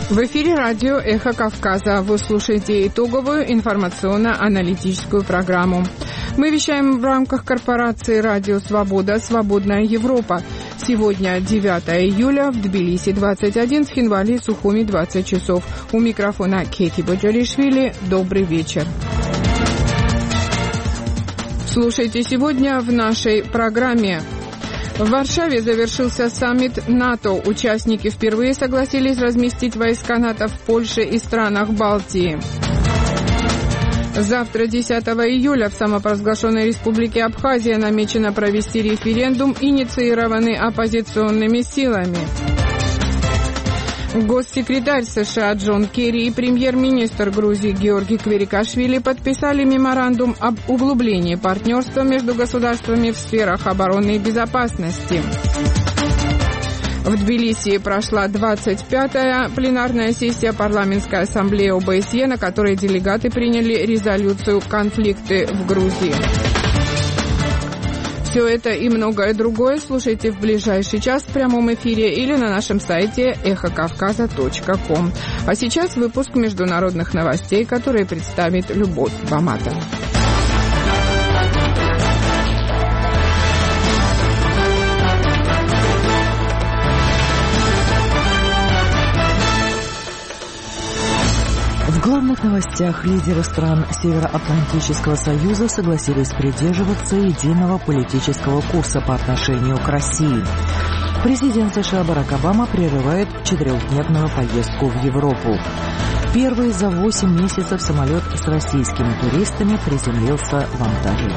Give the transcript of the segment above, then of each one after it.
В эфире радио «Эхо Кавказа». Вы слушаете итоговую информационно-аналитическую программу. Мы вещаем в рамках корпорации «Радио Свобода. Свободная Европа». Сегодня 9 июля, в Тбилиси 21, в Хинвали, Сухуми 20 часов. У микрофона Кети Боджалишвили. Добрый вечер. Слушайте сегодня в нашей программе. В Варшаве завершился саммит НАТО. Участники впервые согласились разместить войска НАТО в Польше и странах Балтии. Завтра, 10 июля, в самопровозглашенной республике Абхазия намечено провести референдум, инициированный оппозиционными силами. Госсекретарь США Джон Керри и премьер-министр Грузии Георгий Кверикашвили подписали меморандум об углублении партнерства между государствами в сферах обороны и безопасности. В Тбилиси прошла 25-я пленарная сессия парламентской ассамблеи ОБСЕ, на которой делегаты приняли резолюцию «Конфликты в Грузии». Все это и многое другое слушайте в ближайший час в прямом эфире или на нашем сайте эхокавказа.ком. А сейчас выпуск международных новостей, которые представит Любовь Бамата. В главных новостях лидеры стран Североатлантического союза согласились придерживаться единого политического курса по отношению к России. Президент США Барак Обама прерывает 4-дневную поездку в Европу. Первый за 8 месяцев самолет с российскими туристами приземлился в Анталии.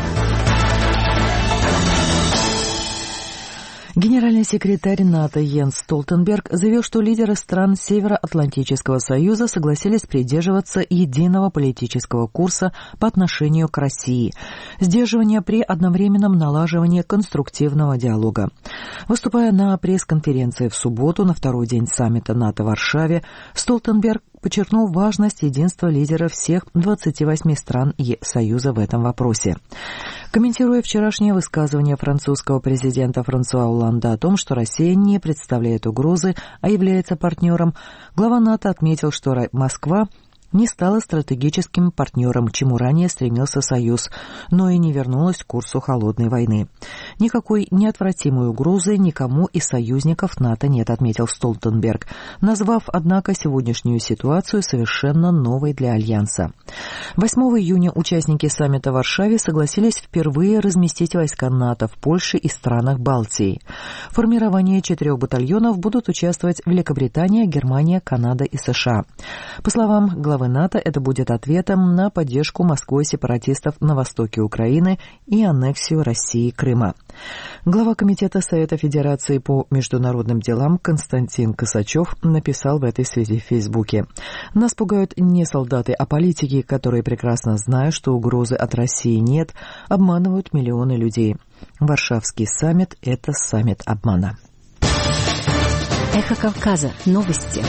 Генеральный секретарь НАТО Йенс Столтенберг заявил, что лидеры стран Североатлантического союза согласились придерживаться единого политического курса по отношению к России, сдерживания при одновременном налаживании конструктивного диалога. Выступая на пресс-конференции в субботу на второй день саммита НАТО в Варшаве, Столтенберг подчеркнул важность единства лидеров всех 28 стран Союза в этом вопросе. Комментируя вчерашнее высказывание французского президента Франсуа Олланда о том, что Россия не представляет угрозы, а является партнером, глава НАТО отметил, что Москва не стала стратегическим партнером, к чему ранее стремился Союз, но и не вернулась к курсу холодной войны. Никакой неотвратимой угрозы никому из союзников НАТО нет, отметил Столтенберг, назвав, однако, сегодняшнюю ситуацию совершенно новой для Альянса. 8 июня участники саммита в Варшаве согласились впервые разместить войска НАТО в Польше и странах Балтии. В формировании 4 батальонов будут участвовать Великобритания, Германия, Канада и США. По словам главы НАТО, это будет ответом на поддержку Москвой сепаратистов на востоке Украины и аннексию России Крыма. Глава Комитета Совета Федерации по международным делам Константин Косачев написал в этой связи в Фейсбуке: «Нас пугают не солдаты, а политики, которые прекрасно знают, что угрозы от России нет, обманывают миллионы людей. Варшавский саммит – это саммит обмана». Эхо Кавказа. Новости.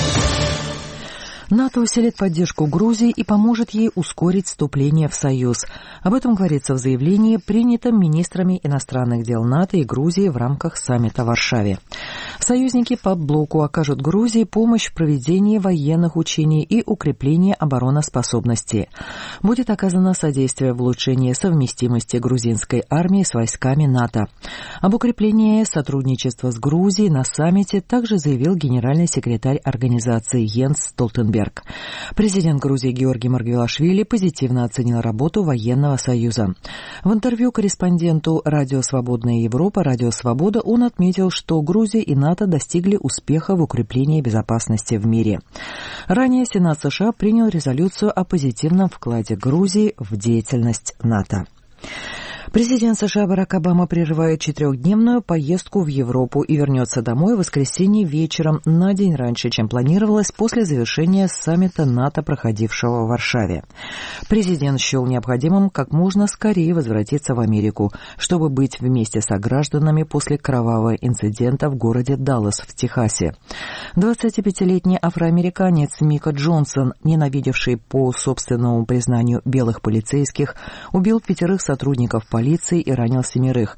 НАТО усилит поддержку Грузии и поможет ей ускорить вступление в Союз. Об этом говорится в заявлении, принятом министрами иностранных дел НАТО и Грузии в рамках саммита в Варшаве. Союзники по блоку окажут Грузии помощь в проведении военных учений и укреплении обороноспособности. Будет оказано содействие в улучшении совместимости грузинской армии с войсками НАТО. Об укреплении сотрудничества с Грузией на саммите также заявил генеральный секретарь организации Йенс Столтенберг. Президент Грузии Георгий Маргвелашвили позитивно оценил работу военного союза. В интервью корреспонденту «Радио Свободная Европа» «Радио Свобода» он отметил, что Грузия и НАТО достигли успеха в укреплении безопасности в мире. Ранее Сенат США принял резолюцию о позитивном вкладе Грузии в деятельность НАТО. Президент США Барак Обама прерывает 4-дневную поездку в Европу и вернется домой в воскресенье вечером, на день раньше, чем планировалось, после завершения саммита НАТО, проходившего в Варшаве. Президент счел необходимым как можно скорее возвратиться в Америку, чтобы быть вместе с согражданами после кровавого инцидента в городе Даллас в Техасе. 25-летний афроамериканец Мика Джонсон, ненавидевший по собственному признанию белых полицейских, убил 5 сотрудников полиции и ранил 7.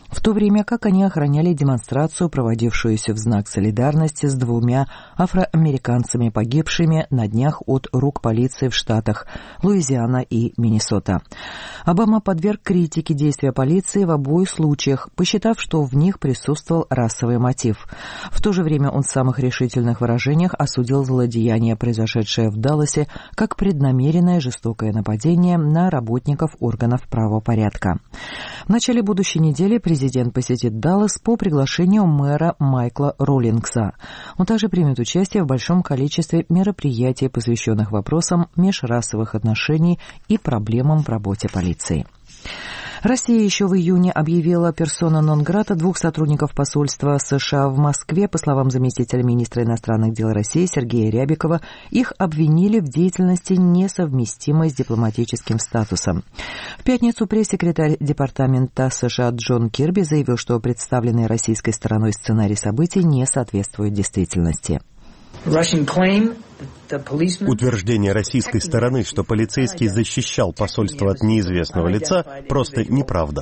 в то время как они охраняли демонстрацию, проводившуюся в знак солидарности с 2 афроамериканцами, погибшими на днях от рук полиции в штатах Луизиана и Миннесота. Обама подверг критике действия полиции в обоих случаях, посчитав, что в них присутствовал расовый мотив. В то же время он в самых решительных выражениях осудил злодеяние, произошедшее в Далласе, как преднамеренное жестокое нападение на работников органов правопорядка. В начале будущей недели президент посетит Даллас по приглашению мэра Майкла Роллингса. Он также примет участие в большом количестве мероприятий, посвященных вопросам межрасовых отношений и проблемам в работе полиции. Россия еще в июне объявила персона нон-грата 2 сотрудников посольства США в Москве. По словам заместителя министра иностранных дел России Сергея Рябикова, их обвинили в деятельности, несовместимой с дипломатическим статусом. В пятницу пресс-секретарь Департамента США Джон Кирби заявил, что представленный российской стороной сценарий событий не соответствует действительности. Утверждение российской стороны, что полицейский защищал посольство от неизвестного лица, просто неправда.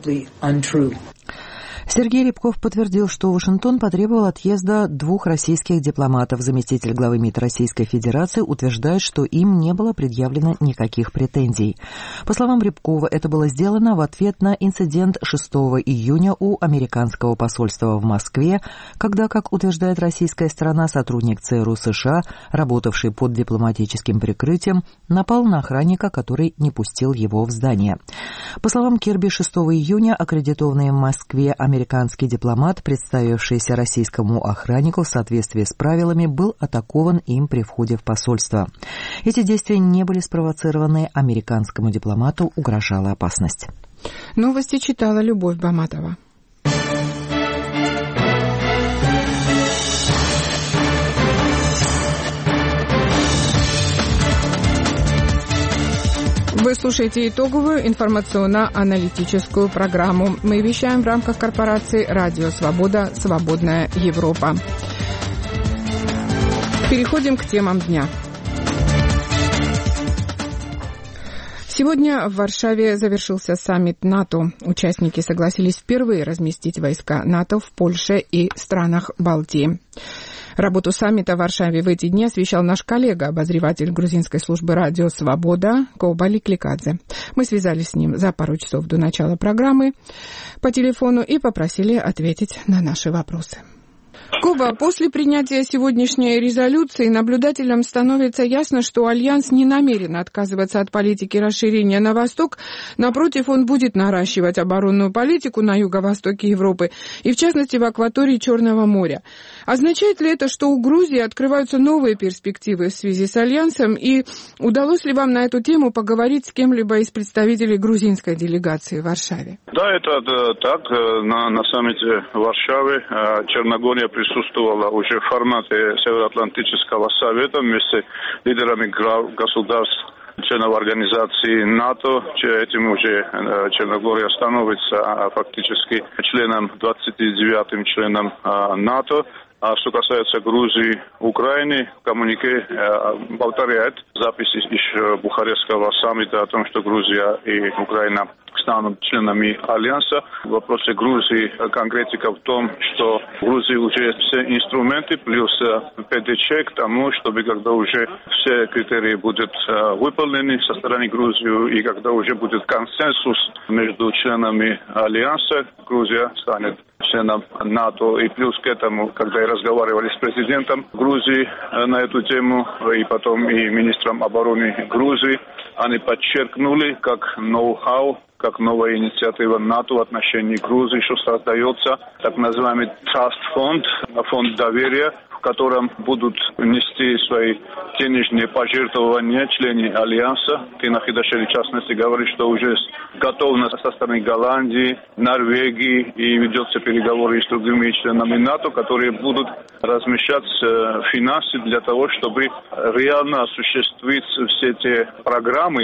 Сергей Рябков подтвердил, что Вашингтон потребовал отъезда 2 российских дипломатов. Заместитель главы МИД Российской Федерации утверждает, что им не было предъявлено никаких претензий. По словам Рябкова, это было сделано в ответ на инцидент 6 июня у американского посольства в Москве, когда, как утверждает российская сторона, сотрудник ЦРУ США, работавший под дипломатическим прикрытием, напал на охранника, который не пустил его в здание. По словам Кирби, 6 июня аккредитованный в Москве американский дипломат, представившийся российскому охраннику в соответствии с правилами, был атакован им при входе в посольство. Эти действия не были спровоцированы, американскому дипломату угрожала опасность. Новости читала Любовь Баматова. Вы слушаете итоговую информационно-аналитическую программу. Мы вещаем в рамках корпорации «Радио Свобода. Свободная Европа». Переходим к темам дня. Сегодня в Варшаве завершился саммит НАТО. Участники согласились впервые разместить войска НАТО в Польше и странах Балтии. Работу саммита в Варшаве в эти дни освещал наш коллега, обозреватель грузинской службы «Радио Свобода» Кобали Кликадзе. Мы связались с ним за пару часов до начала программы по телефону и попросили ответить на наши вопросы. Коба, после принятия сегодняшней резолюции наблюдателям становится ясно, что Альянс не намерен отказываться от политики расширения на восток. Напротив, он будет наращивать оборонную политику на юго-востоке Европы и, в частности, в акватории Черного моря. Означает ли это, что у Грузии открываются новые перспективы в связи с Альянсом? И удалось ли вам на эту тему поговорить с кем-либо из представителей грузинской делегации в Варшаве? Да, это так. На саммите Варшавы Черногория присутствовала уже в формате Североатлантического совета вместе с лидерами государств, членов организации НАТО. Этим уже Черногория становится фактически 29-м членом НАТО. А что касается Грузии, Украины, коммюнике повторяет записи из Бухарестского саммита о том, что Грузия и Украина станут членами Альянса. В вопросе Грузии конкретика в том, что в Грузии уже все инструменты плюс ПДЧ к тому, чтобы когда уже все критерии будут выполнены со стороны Грузии и когда уже будет консенсус между членами Альянса, Грузия станет членом НАТО. И плюс к этому, когда я разговаривали с президентом Грузии на эту тему и потом и министром обороны Грузии, они подчеркнули, как ноу-хау, как новая инициатива НАТО в отношении Грузии, что создается так называемый Trust Fund, фонд доверия, в котором будут нести свои денежные пожертвования члены Альянса. Тина Хидашвили, в частности, говорит, что уже готовность со стороны Голландии, Норвегии и ведется переговоры с другими членами НАТО, которые будут размещать финансы для того, чтобы реально осуществить все те программы,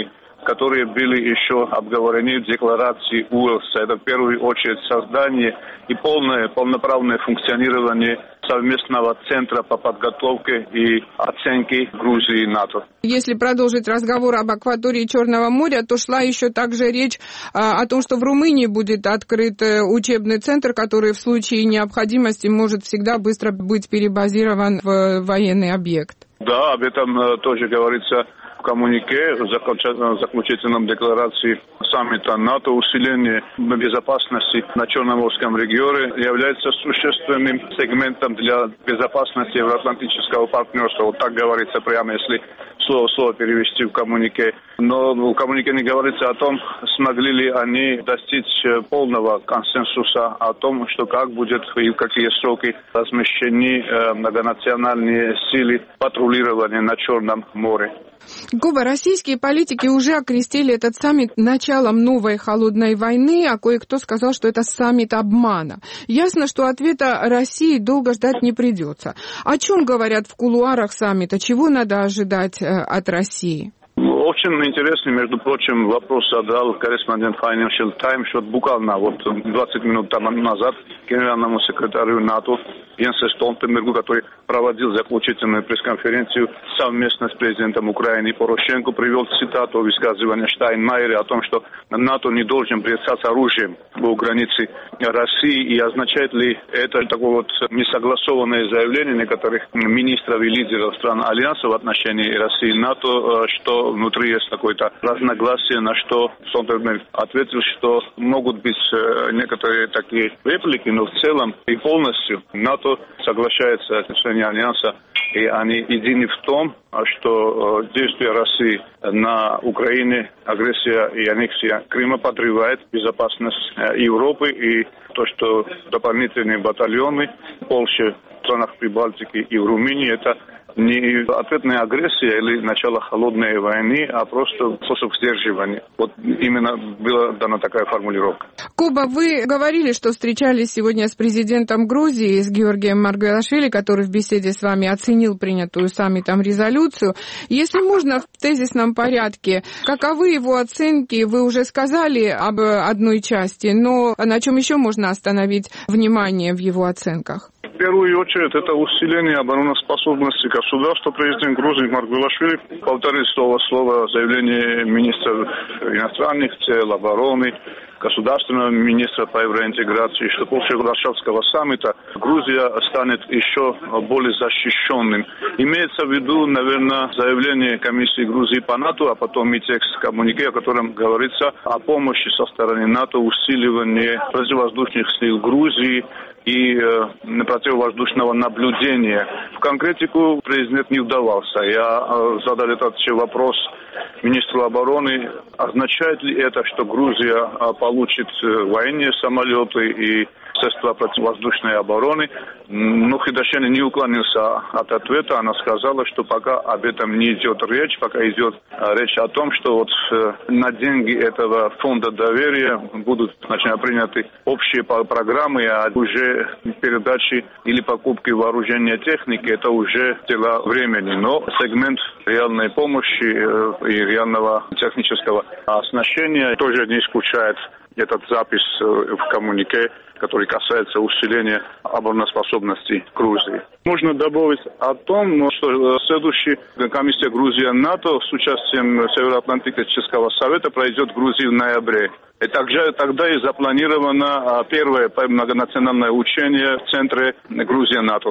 которые были еще обговорены в декларации Уэльса. Это в первую очередь создание и полноправное функционирование совместного центра по подготовке и оценке Грузии и НАТО. Если продолжить разговор об акватории Черного моря, то шла еще также речь о том, что в Румынии будет открыт учебный центр, который в случае необходимости может всегда быстро быть перебазирован в военный объект. Да, об этом тоже говорится в коммюнике, в заключительном декларации саммита НАТО. Усиление безопасности на Черноморском регионе является существенным сегментом для безопасности Евроатлантического партнерства. Вот так говорится прямо, если слово в слово перевести в коммюнике. Но в коммюнике не говорится о том, смогли ли они достичь полного консенсуса о том, что как будет и в какие сроки размещены многонациональные силы патрулирования на Черном море. Куба, российские политики уже окрестили этот саммит началом новой холодной войны, а кое-кто сказал, что это саммит обмана. Ясно, что ответа России долго ждать не придется. О чем говорят в кулуарах саммита? Чего надо ожидать от России? Очень интересный, между прочим, вопрос задал корреспондент Financial Times, вот буквально 20 минут назад генеральному секретарю НАТО Йенсу Столтенбергу, который проводил заключительную пресс-конференцию совместно с президентом Украины Порошенко, привел цитату высказывания Штайнмайера о том, что НАТО не должен бросаться оружием у границы России, и означает ли это такое вот несогласованное заявление некоторых министров и лидеров стран Альянса в отношении России и НАТО, что внутри есть какое-то разногласие, на что Столтенберг ответил, что могут быть некоторые такие реплики, но в целом и полностью НАТО соглашается с членами Альянса, и они едины в том, что действия России на Украине, агрессия и аннексия Крыма подрывает безопасность Европы, и то, что дополнительные батальоны в Польше, в странах Прибалтики и в Румынии, это не ответная агрессия или начало холодной войны, а просто способ сдерживания. Вот именно была дана такая формулировка. Куба, вы говорили, что встречались сегодня с президентом Грузии, с Георгием Маргвелашвили, который в беседе с вами оценил принятую саммитом резолюцию. Если можно, в тезисном порядке, каковы его оценки? Вы уже сказали об одной части, но на чем еще можно остановить внимание в его оценках? В первую очередь, это усиление обороноспособности государства. Президент Грузии Маргвелашвили повторил слово в слово заявление министра иностранных дел, обороны, государственного министра по евроинтеграции, что после Варшавского саммита Грузия станет еще более защищенным. Имеется в виду, наверное, заявление комиссии Грузии по НАТО, а потом и текст коммюнике, о котором говорится о помощи со стороны НАТО, усиливании противовоздушных сил Грузии и противовоздушного наблюдения. В конкретику президент не вдавался. Я задал этот вопрос министру обороны. Означает ли это, что Грузия получит военные самолеты и средства противовоздушной обороны? Но Хидашян не уклонился от ответа. Она сказала, что пока об этом не идет речь, пока идет речь о том, что вот на деньги этого фонда доверия будут приняты общие программы, а уже передачи или покупки вооружения техники, это уже дело времени. Но сегмент реальной помощи и реального технического оснащения тоже не исключает этот запись в коммюнике, который касается усиления обороноспособности Грузии. Можно добавить о том, что следующая комиссия Грузия-НАТО с участием Североатлантического совета пройдет в Грузии в ноябре. И также тогда и запланировано первое многонациональное учение в центре Грузия-НАТО.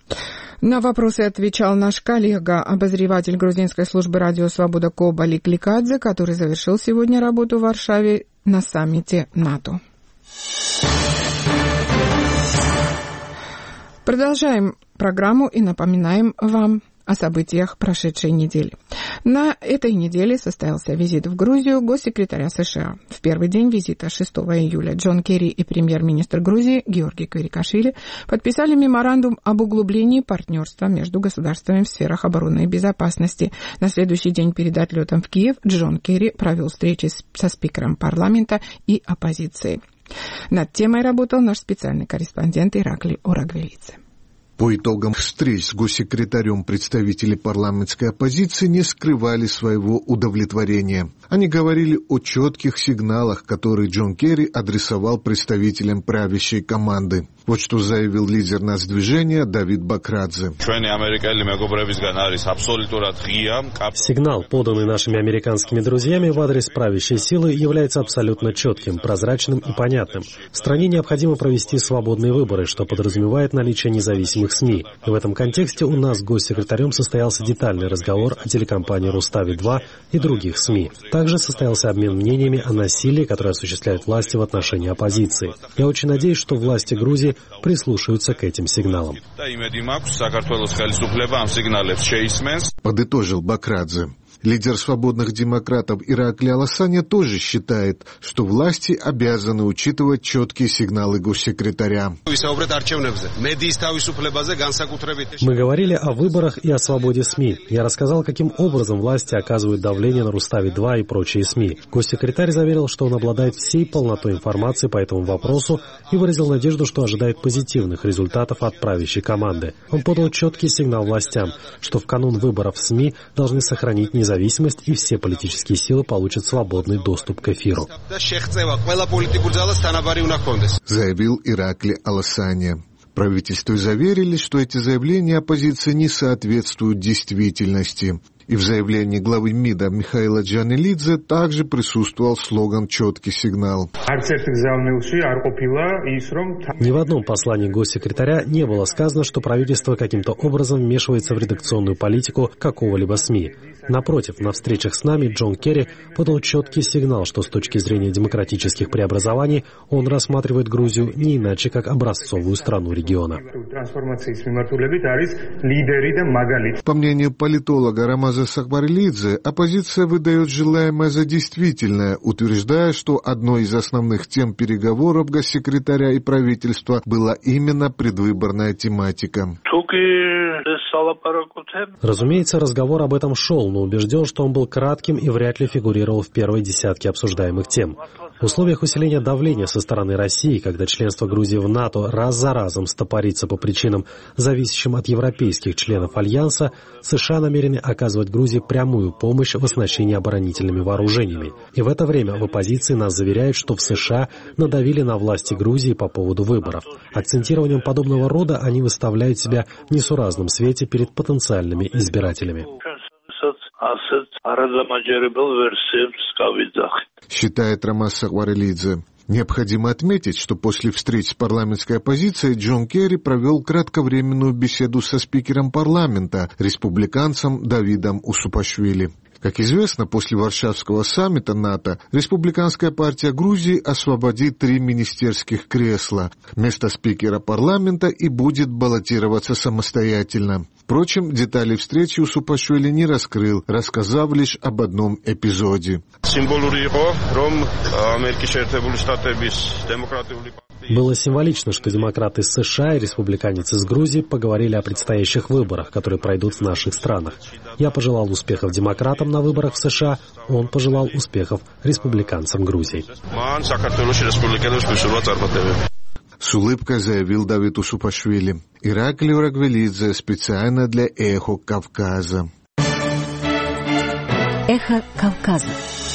На вопросы отвечал наш коллега, обозреватель грузинской службы «Радио Свобода» Коба Ликликадзе, который завершил сегодня работу в Варшаве на саммите НАТО. Продолжаем программу и напоминаем вам о событиях прошедшей недели. На этой неделе состоялся визит в Грузию госсекретаря США. В первый день визита 6 июля Джон Керри и премьер-министр Грузии Георгий Квирикашвили подписали меморандум об углублении партнерства между государствами в сферах обороны и безопасности. На следующий день перед отлетом в Киев Джон Керри провел встречи со спикером парламента и оппозицией. Над темой работал наш специальный корреспондент Ираклий Орагвелидзе. По итогам встреч с госсекретарем представители парламентской оппозиции не скрывали своего удовлетворения. Они говорили о четких сигналах, которые Джон Керри адресовал представителям правящей команды. Вот что заявил лидер нацдвижения Давид Бакрадзе. Сигнал, поданный нашими американскими друзьями в адрес правящей силы, является абсолютно четким, прозрачным и понятным. В стране необходимо провести свободные выборы, что подразумевает наличие независимых СМИ. И в этом контексте у нас с госсекретарем состоялся детальный разговор о телекомпании «Рустави-2» и других СМИ. Также состоялся обмен мнениями о насилии, которое осуществляют власти в отношении оппозиции. Я очень надеюсь, что власти Грузии прислушаются к этим сигналам. Подытожил Бакрадзе. Лидер свободных демократов Иракли Аласаня тоже считает, что власти обязаны учитывать четкие сигналы госсекретаря. Мы говорили о выборах и о свободе СМИ. Я рассказал, каким образом власти оказывают давление на Рустави-2 и прочие СМИ. Госсекретарь заверил, что он обладает всей полнотой информации по этому вопросу и выразил надежду, что ожидает позитивных результатов от правящей команды. Он подал четкий сигнал властям, что в канун выборов СМИ должны сохранить независимость, и все политические силы получат свободный доступ к эфиру. Заявил Иракли Аласаня. Правительству заверили, что эти заявления оппозиции не соответствуют действительности. И в заявлении главы МИДа Михаила Джанелидзе также присутствовал слоган «Четкий сигнал». Ни в одном послании госсекретаря не было сказано, что правительство каким-то образом вмешивается в редакционную политику какого-либо СМИ. Напротив, на встречах с нами Джон Керри подал четкий сигнал, что с точки зрения демократических преобразований он рассматривает Грузию не иначе, как образцовую страну региона. По мнению политолога Рамаза Сакбарелидзе, оппозиция выдает желаемое за действительное, утверждая, что одной из основных тем переговоров госсекретаря и правительства была именно предвыборная тематика. Разумеется, разговор об этом шел, но убежден, что он был кратким и вряд ли фигурировал в первой десятке обсуждаемых тем. В условиях усиления давления со стороны России, когда членство Грузии в НАТО раз за разом стопорится по причинам, зависящим от европейских членов Альянса, США намерены оказывать Грузии прямую помощь в оснащении оборонительными вооружениями. И в это время в оппозиции нас заверяют, что в США надавили на власти Грузии по поводу выборов. Акцентированием подобного рода они выставляют себя в несуразном свете перед потенциальными избирателями. Считает Рамаз Сакбарелидзе. Необходимо отметить, что после встреч с парламентской оппозицией Джон Керри провел кратковременную беседу со спикером парламента, республиканцем Давидом Усупашвили. Как известно, после Варшавского саммита НАТО Республиканская партия Грузии освободит 3 министерских кресла. Место спикера парламента и будет баллотироваться самостоятельно. Впрочем, детали встречи Усупашвили не раскрыл, рассказав лишь об одном эпизоде. Было символично, что демократы из США и республиканец из Грузии поговорили о предстоящих выборах, которые пройдут в наших странах. Я пожелал успехов демократам на выборах в США, он пожелал успехов республиканцам Грузии. С улыбкой заявил Давид Усупашвили. Иракли Урагвелидзе специально для «Эхо Кавказа». Эхо Кавказа.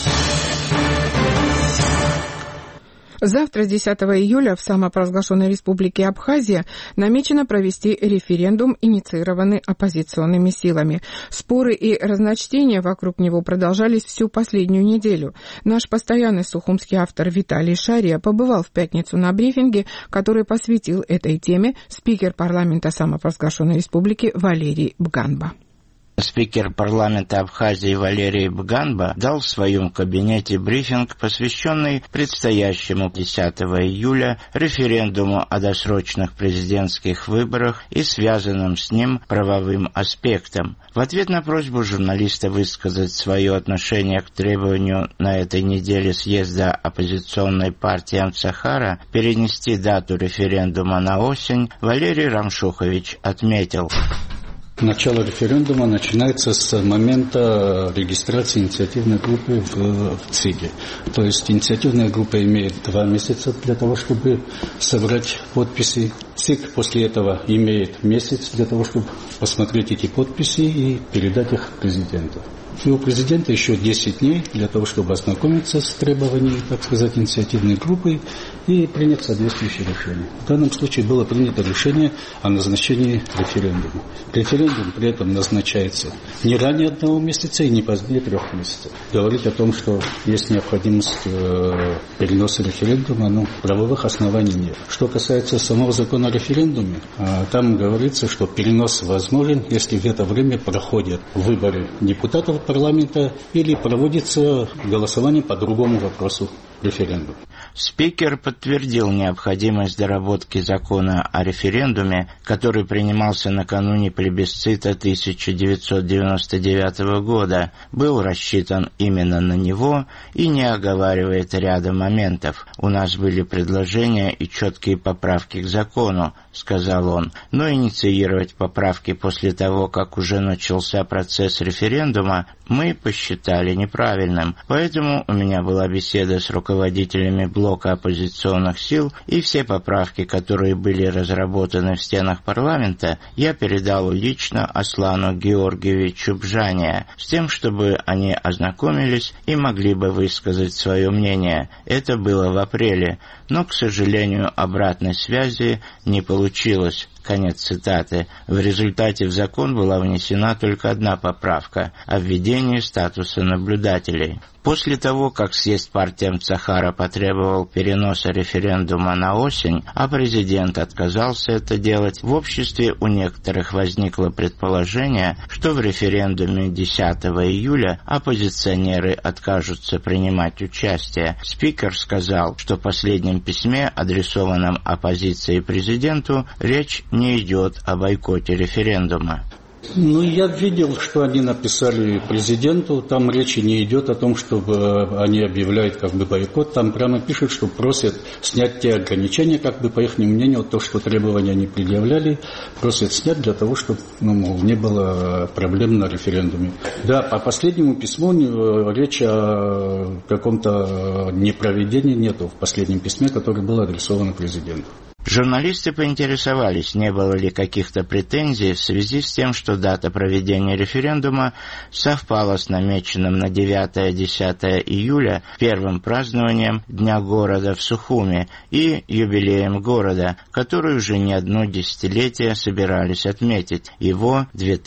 Завтра, 10 июля, в самопровозглашенной республике Абхазия намечено провести референдум, инициированный оппозиционными силами. Споры и разночтения вокруг него продолжались всю последнюю неделю. Наш постоянный сухумский автор Виталий Шария побывал в пятницу на брифинге, который посвятил этой теме спикер парламента самопровозглашенной республики Валерий Бганба. Спикер парламента Абхазии Валерий Бганба дал в своем кабинете брифинг, посвященный предстоящему 10 июля референдуму о досрочных президентских выборах и связанным с ним правовым аспектам. В ответ на просьбу журналиста высказать свое отношение к требованию на этой неделе съезда оппозиционной партии Амцахара перенести дату референдума на осень, Валерий Рамшухович отметил: Начало референдума начинается с момента регистрации инициативной группы в ЦИКе. То есть инициативная группа имеет 2 месяца для того, чтобы собрать подписи. ЦИК после этого имеет месяц для того, чтобы посмотреть эти подписи и передать их президенту. И у президента еще 10 дней для того, чтобы ознакомиться с требованиями, так сказать, инициативной группы и принять соответствующее решение. В данном случае было принято решение о назначении референдума. Референдум при этом назначается не ранее 1 месяца и не позднее 3 месяцев. Говорить о том, что есть необходимость переноса референдума, правовых оснований нет. Что касается самого закона о референдуме, там говорится, что перенос возможен, если в это время проходят выборы депутатов парламента или проводится голосование по другому вопросу референдума. Спикер подтвердил необходимость доработки закона о референдуме, который принимался накануне плебисцита 1999 года, был рассчитан именно на него и не оговаривает ряда моментов. «У нас были предложения и четкие поправки к закону», — сказал он, «но инициировать поправки после того, как уже начался процесс референдума, мы посчитали неправильным. Поэтому у меня была беседа с руководителями блока оппозиционных сил, и все поправки, которые были разработаны в стенах парламента, я передал лично Аслану Георгиевичу Бжания, с тем, чтобы они ознакомились и могли бы высказать свое мнение. Это было в апреле, но, к сожалению, обратной связи не получилось». Конец цитаты. В результате в закон была внесена только 1 поправка о введении статуса наблюдателей. После того, как съезд партии Амцахара потребовал переноса референдума на осень, а президент отказался это делать, в обществе у некоторых возникло предположение, что в референдуме 10 июля оппозиционеры откажутся принимать участие. Спикер сказал, что в последнем письме, адресованном оппозиции президенту, речь не идет о бойкоте референдума. Я видел, что они написали президенту. Там речи не идет о том, чтобы они объявляют бойкот. Там прямо пишут, что просят снять те ограничения, по их мнению, то, что требования они предъявляли, просят снять для того, чтобы не было проблем на референдуме. Да, по последнему письму речи о каком-то непроведении нету в последнем письме, которое было адресовано президенту. Журналисты поинтересовались, не было ли каких-то претензий в связи с тем, что дата проведения референдума совпала с намеченным на 9-10 июля первым празднованием Дня города в Сухуми и юбилеем города, который уже не одно десятилетие собирались отметить, его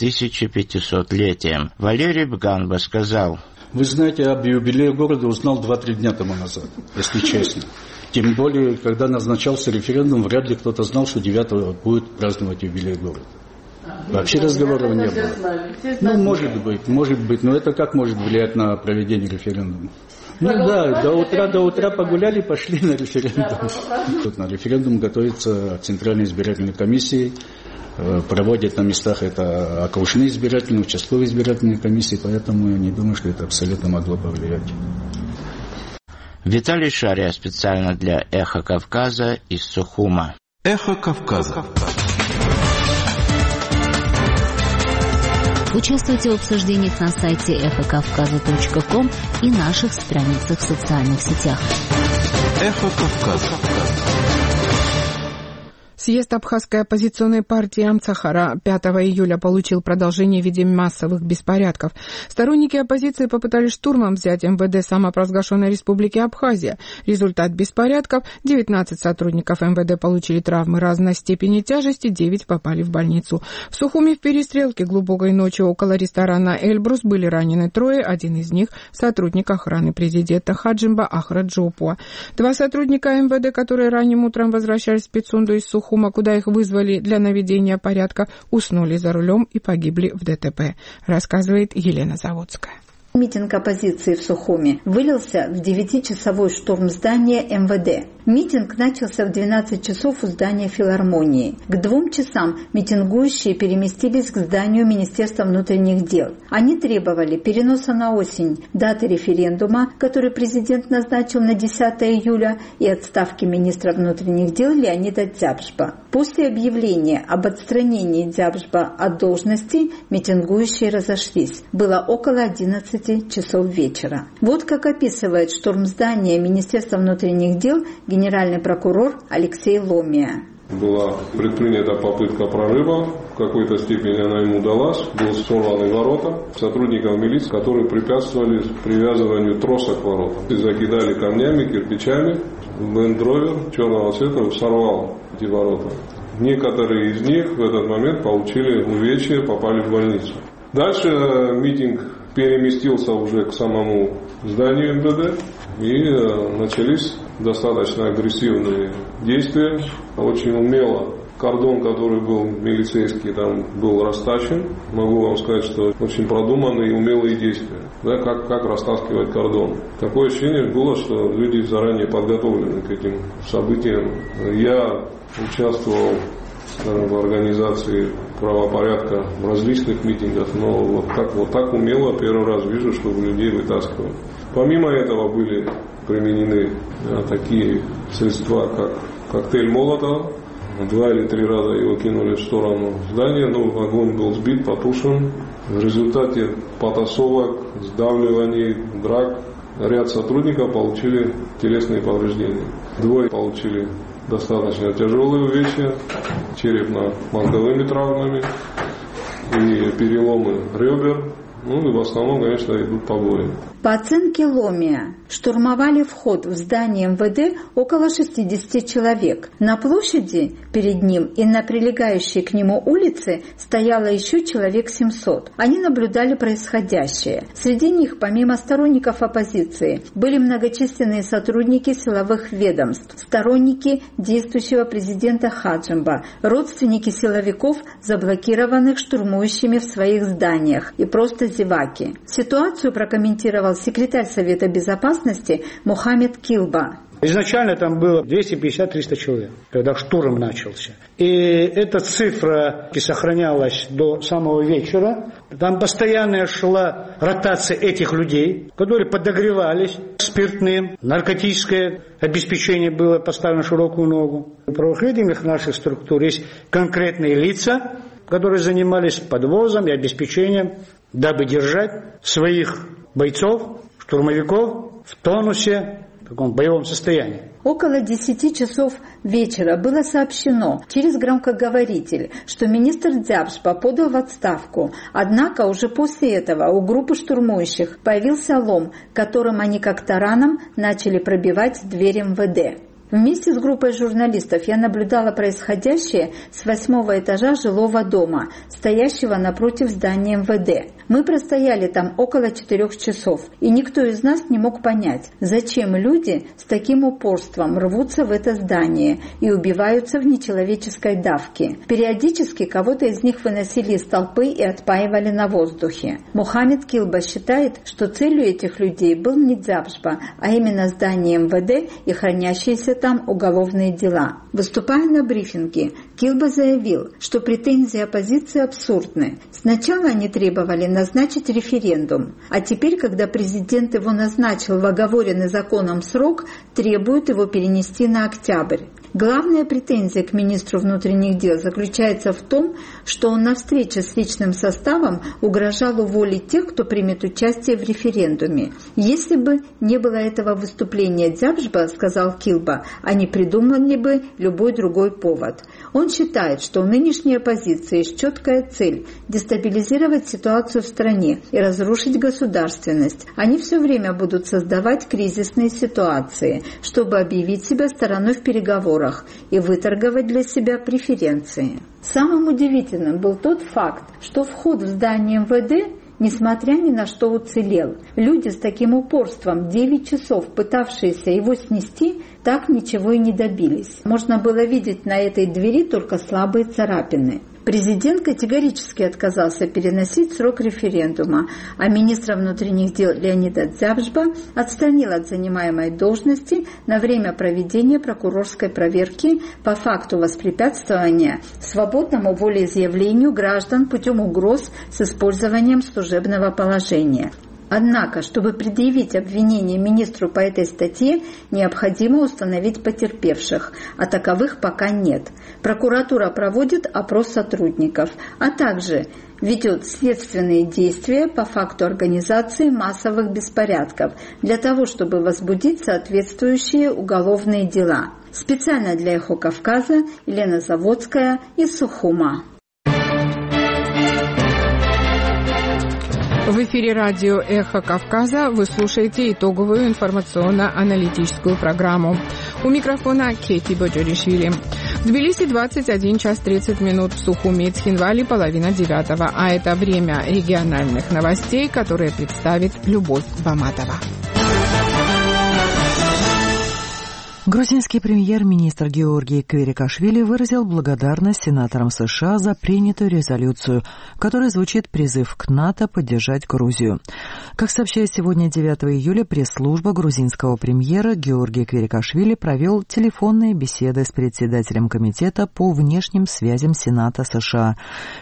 2500-летием. Валерий Бганба сказал: «Вы знаете, об юбилее города узнал 2-3 дня тому назад, если честно. Тем более, когда назначался референдум, вряд ли кто-то знал, что 9-го будет праздновать юбилей города. Вообще разговоров не было. Может быть, но это как может влиять на проведение референдума? До утра погуляли, пошли на референдум. На референдум готовится Центральная избирательная комиссия, проводят на местах это окружные избирательные, участковые избирательные комиссии, поэтому я не думаю, что это абсолютно могло повлиять». Виталий Шария специально для «Эхо Кавказа» из Сухума. «Эхо Кавказа». Участвуйте в обсуждениях на сайте эхокавказа.ком и наших страницах в социальных сетях. «Эхо Кавказа». Съезд Абхазской оппозиционной партии Амцахара 5 июля получил продолжение в виде массовых беспорядков. Сторонники оппозиции попытались штурмом взять МВД самопровозглашенной республики Абхазия. Результат беспорядков: 19 сотрудников МВД получили травмы разной степени тяжести, 9 попали в больницу. В Сухуми в перестрелке глубокой ночью около ресторана «Эльбрус» были ранены 3, один из них — сотрудник охраны президента Хаджимба Ахраджопуа. 2 сотрудника МВД, которые ранним утром возвращались в Пицунду из Сухуми, куда их вызвали для наведения порядка, уснули за рулем и погибли в ДТП, рассказывает Елена Заводская. Митинг оппозиции в Сухуми вылился в 9-часовой штурм здания МВД. Митинг начался в 12 часов у здания филармонии. К 2 часам митингующие переместились к зданию Министерства внутренних дел. Они требовали переноса на осень даты референдума, который президент назначил на 10 июля, и отставки министра внутренних дел Леонида Дзябжба. После объявления об отстранении Дзябжба от должности митингующие разошлись. Было около 11 часов вечера. Вот как описывает штурм здания Министерства внутренних дел генеральный прокурор Алексей Ломия. Была предпринята попытка прорыва, в какой-то степени она ему удалась, были сорваны ворота сотрудников милиции, которые препятствовали привязыванию троса к воротам. Закидали камнями, кирпичами, лендровер черного цвета сорвал эти ворота. Некоторые из них в этот момент получили увечья, попали в больницу. Дальше митинг переместился уже к самому зданию МВД и начались достаточно агрессивные действия. Очень умело кордон, который был милицейский, там был растащен. Могу вам сказать, что очень продуманные и умелые действия. Да, как растаскивать кордон. Такое ощущение было, что люди заранее подготовлены к этим событиям. Я участвовал, скажем, в организации правопорядка в различных митингах, но вот так умело первый раз вижу, что людей вытаскивают. Помимо этого были применены такие средства, как коктейль Молотова. 2 или 3 раза его кинули в сторону здания, но огонь был сбит, потушен. В результате потасовок, сдавливаний, драк ряд сотрудников получили телесные повреждения. 2 получили достаточно тяжелые увечья, черепно-мозговыми травмами и переломы ребер. Ну и в основном, конечно, идут побои. По оценке Ломия, штурмовали вход в здание МВД около 60 человек. На площади перед ним и на прилегающей к нему улице стояло еще человек 700. Они наблюдали происходящее. Среди них, помимо сторонников оппозиции, были многочисленные сотрудники силовых ведомств, сторонники действующего президента Хаджимба, родственники силовиков, заблокированных штурмующими в своих зданиях, и просто зеваки. Ситуацию прокомментировал секретарь Совета Безопасности Мухаммед Килба. Изначально там было 250-300 человек, когда штурм начался. И эта цифра сохранялась до самого вечера. Там постоянно шла ротация этих людей, которые подогревались спиртным, наркотическое обеспечение было поставлено на широкую ногу. У правоохранительных наших структур есть конкретные лица, которые занимались подвозом и обеспечением, дабы держать своих бойцов, штурмовиков в тонусе, в таком боевом состоянии. Около 10 часов вечера было сообщено через громкоговоритель, что министр Дзябжба подал в отставку. Однако уже после этого у группы штурмующих появился лом, которым они как тараном начали пробивать дверь МВД. Вместе с группой журналистов я наблюдала происходящее с 8-го этажа жилого дома, стоящего напротив здания МВД. Мы простояли там около 4 часов, и никто из нас не мог понять, зачем люди с таким упорством рвутся в это здание и убиваются в нечеловеческой давке. Периодически кого-то из них выносили из толпы и отпаивали на воздухе. Мухаммед Килба считает, что целью этих людей был не Дзябжба, а именно здание МВД и хранящиеся там уголовные дела. Выступая на брифинге, Килба заявил, что претензии оппозиции абсурдны. Сначала они требовали назначить референдум, а теперь, когда президент его назначил в оговоренный законом срок, требуют его перенести на октябрь. Главная претензия к министру внутренних дел заключается в том, что он на встрече с личным составом угрожал уволить тех, кто примет участие в референдуме. Если бы не было этого выступления Дзябжба, сказал Килба, они придумали бы любой другой повод. Он считает, что у нынешней оппозиции есть четкая цель – дестабилизировать ситуацию в стране и разрушить государственность. Они все время будут создавать кризисные ситуации, чтобы объявить себя стороной в переговорах и выторговать для себя преференции. Самым удивительным был тот факт, что вход в здание МВД, несмотря ни на что, уцелел. Люди с таким упорством 9 часов пытавшиеся его снести, так ничего и не добились. Можно было видеть на этой двери только слабые царапины. Президент категорически отказался переносить срок референдума, а министра внутренних дел Леонида Дзябжба отстранил от занимаемой должности на время проведения прокурорской проверки по факту воспрепятствования свободному волеизъявлению граждан путем угроз с использованием служебного положения. Однако, чтобы предъявить обвинение министру по этой статье, необходимо установить потерпевших, а таковых пока нет. Прокуратура проводит опрос сотрудников, а также ведет следственные действия по факту организации массовых беспорядков для того, чтобы возбудить соответствующие уголовные дела. Специально для «Эхо Кавказа» Елена Заводская из Сухума. В эфире радио «Эхо Кавказа» вы слушаете итоговую информационно-аналитическую программу. У микрофона Кети Боджоришвили. В Тбилиси 21 час 30 минут, в Сухуми и Цхинвале 8:30, а это время региональных новостей, которые представит Любовь Баматова. Грузинский премьер-министр Георгий Кверикашвили выразил благодарность сенаторам США за принятую резолюцию, в которой звучит призыв к НАТО поддержать Грузию. Как сообщает сегодня 9 июля пресс-служба грузинского премьера, Георгий Кверикашвили провел телефонные беседы с председателем комитета по внешним связям Сената США,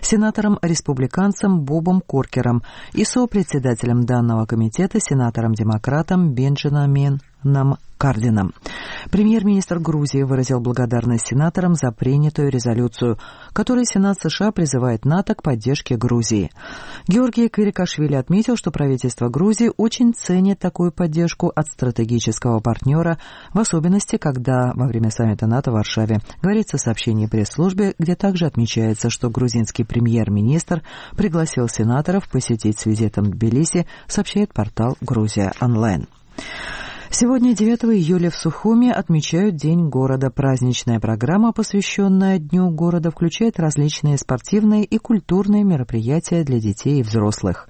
сенатором-республиканцем Бобом Коркером и сопредседателем данного комитета, сенатором-демократом Бенджамином Кардином. Премьер-министр Грузии выразил благодарность сенаторам за принятую резолюцию, которой Сенат США призывает НАТО к поддержке Грузии. Георгий Кверикашвили отметил, что правительство Грузии очень ценит такую поддержку от стратегического партнера, в особенности, когда во время саммита НАТО в Варшаве, говорится в сообщении пресс-службе, где также отмечается, что грузинский премьер-министр пригласил сенаторов посетить с визитом Тбилиси, сообщает портал «Грузия онлайн». Сегодня, 9 июля, в Сухуми отмечают День города. Праздничная программа, посвященная Дню города, включает различные спортивные и культурные мероприятия для детей и взрослых.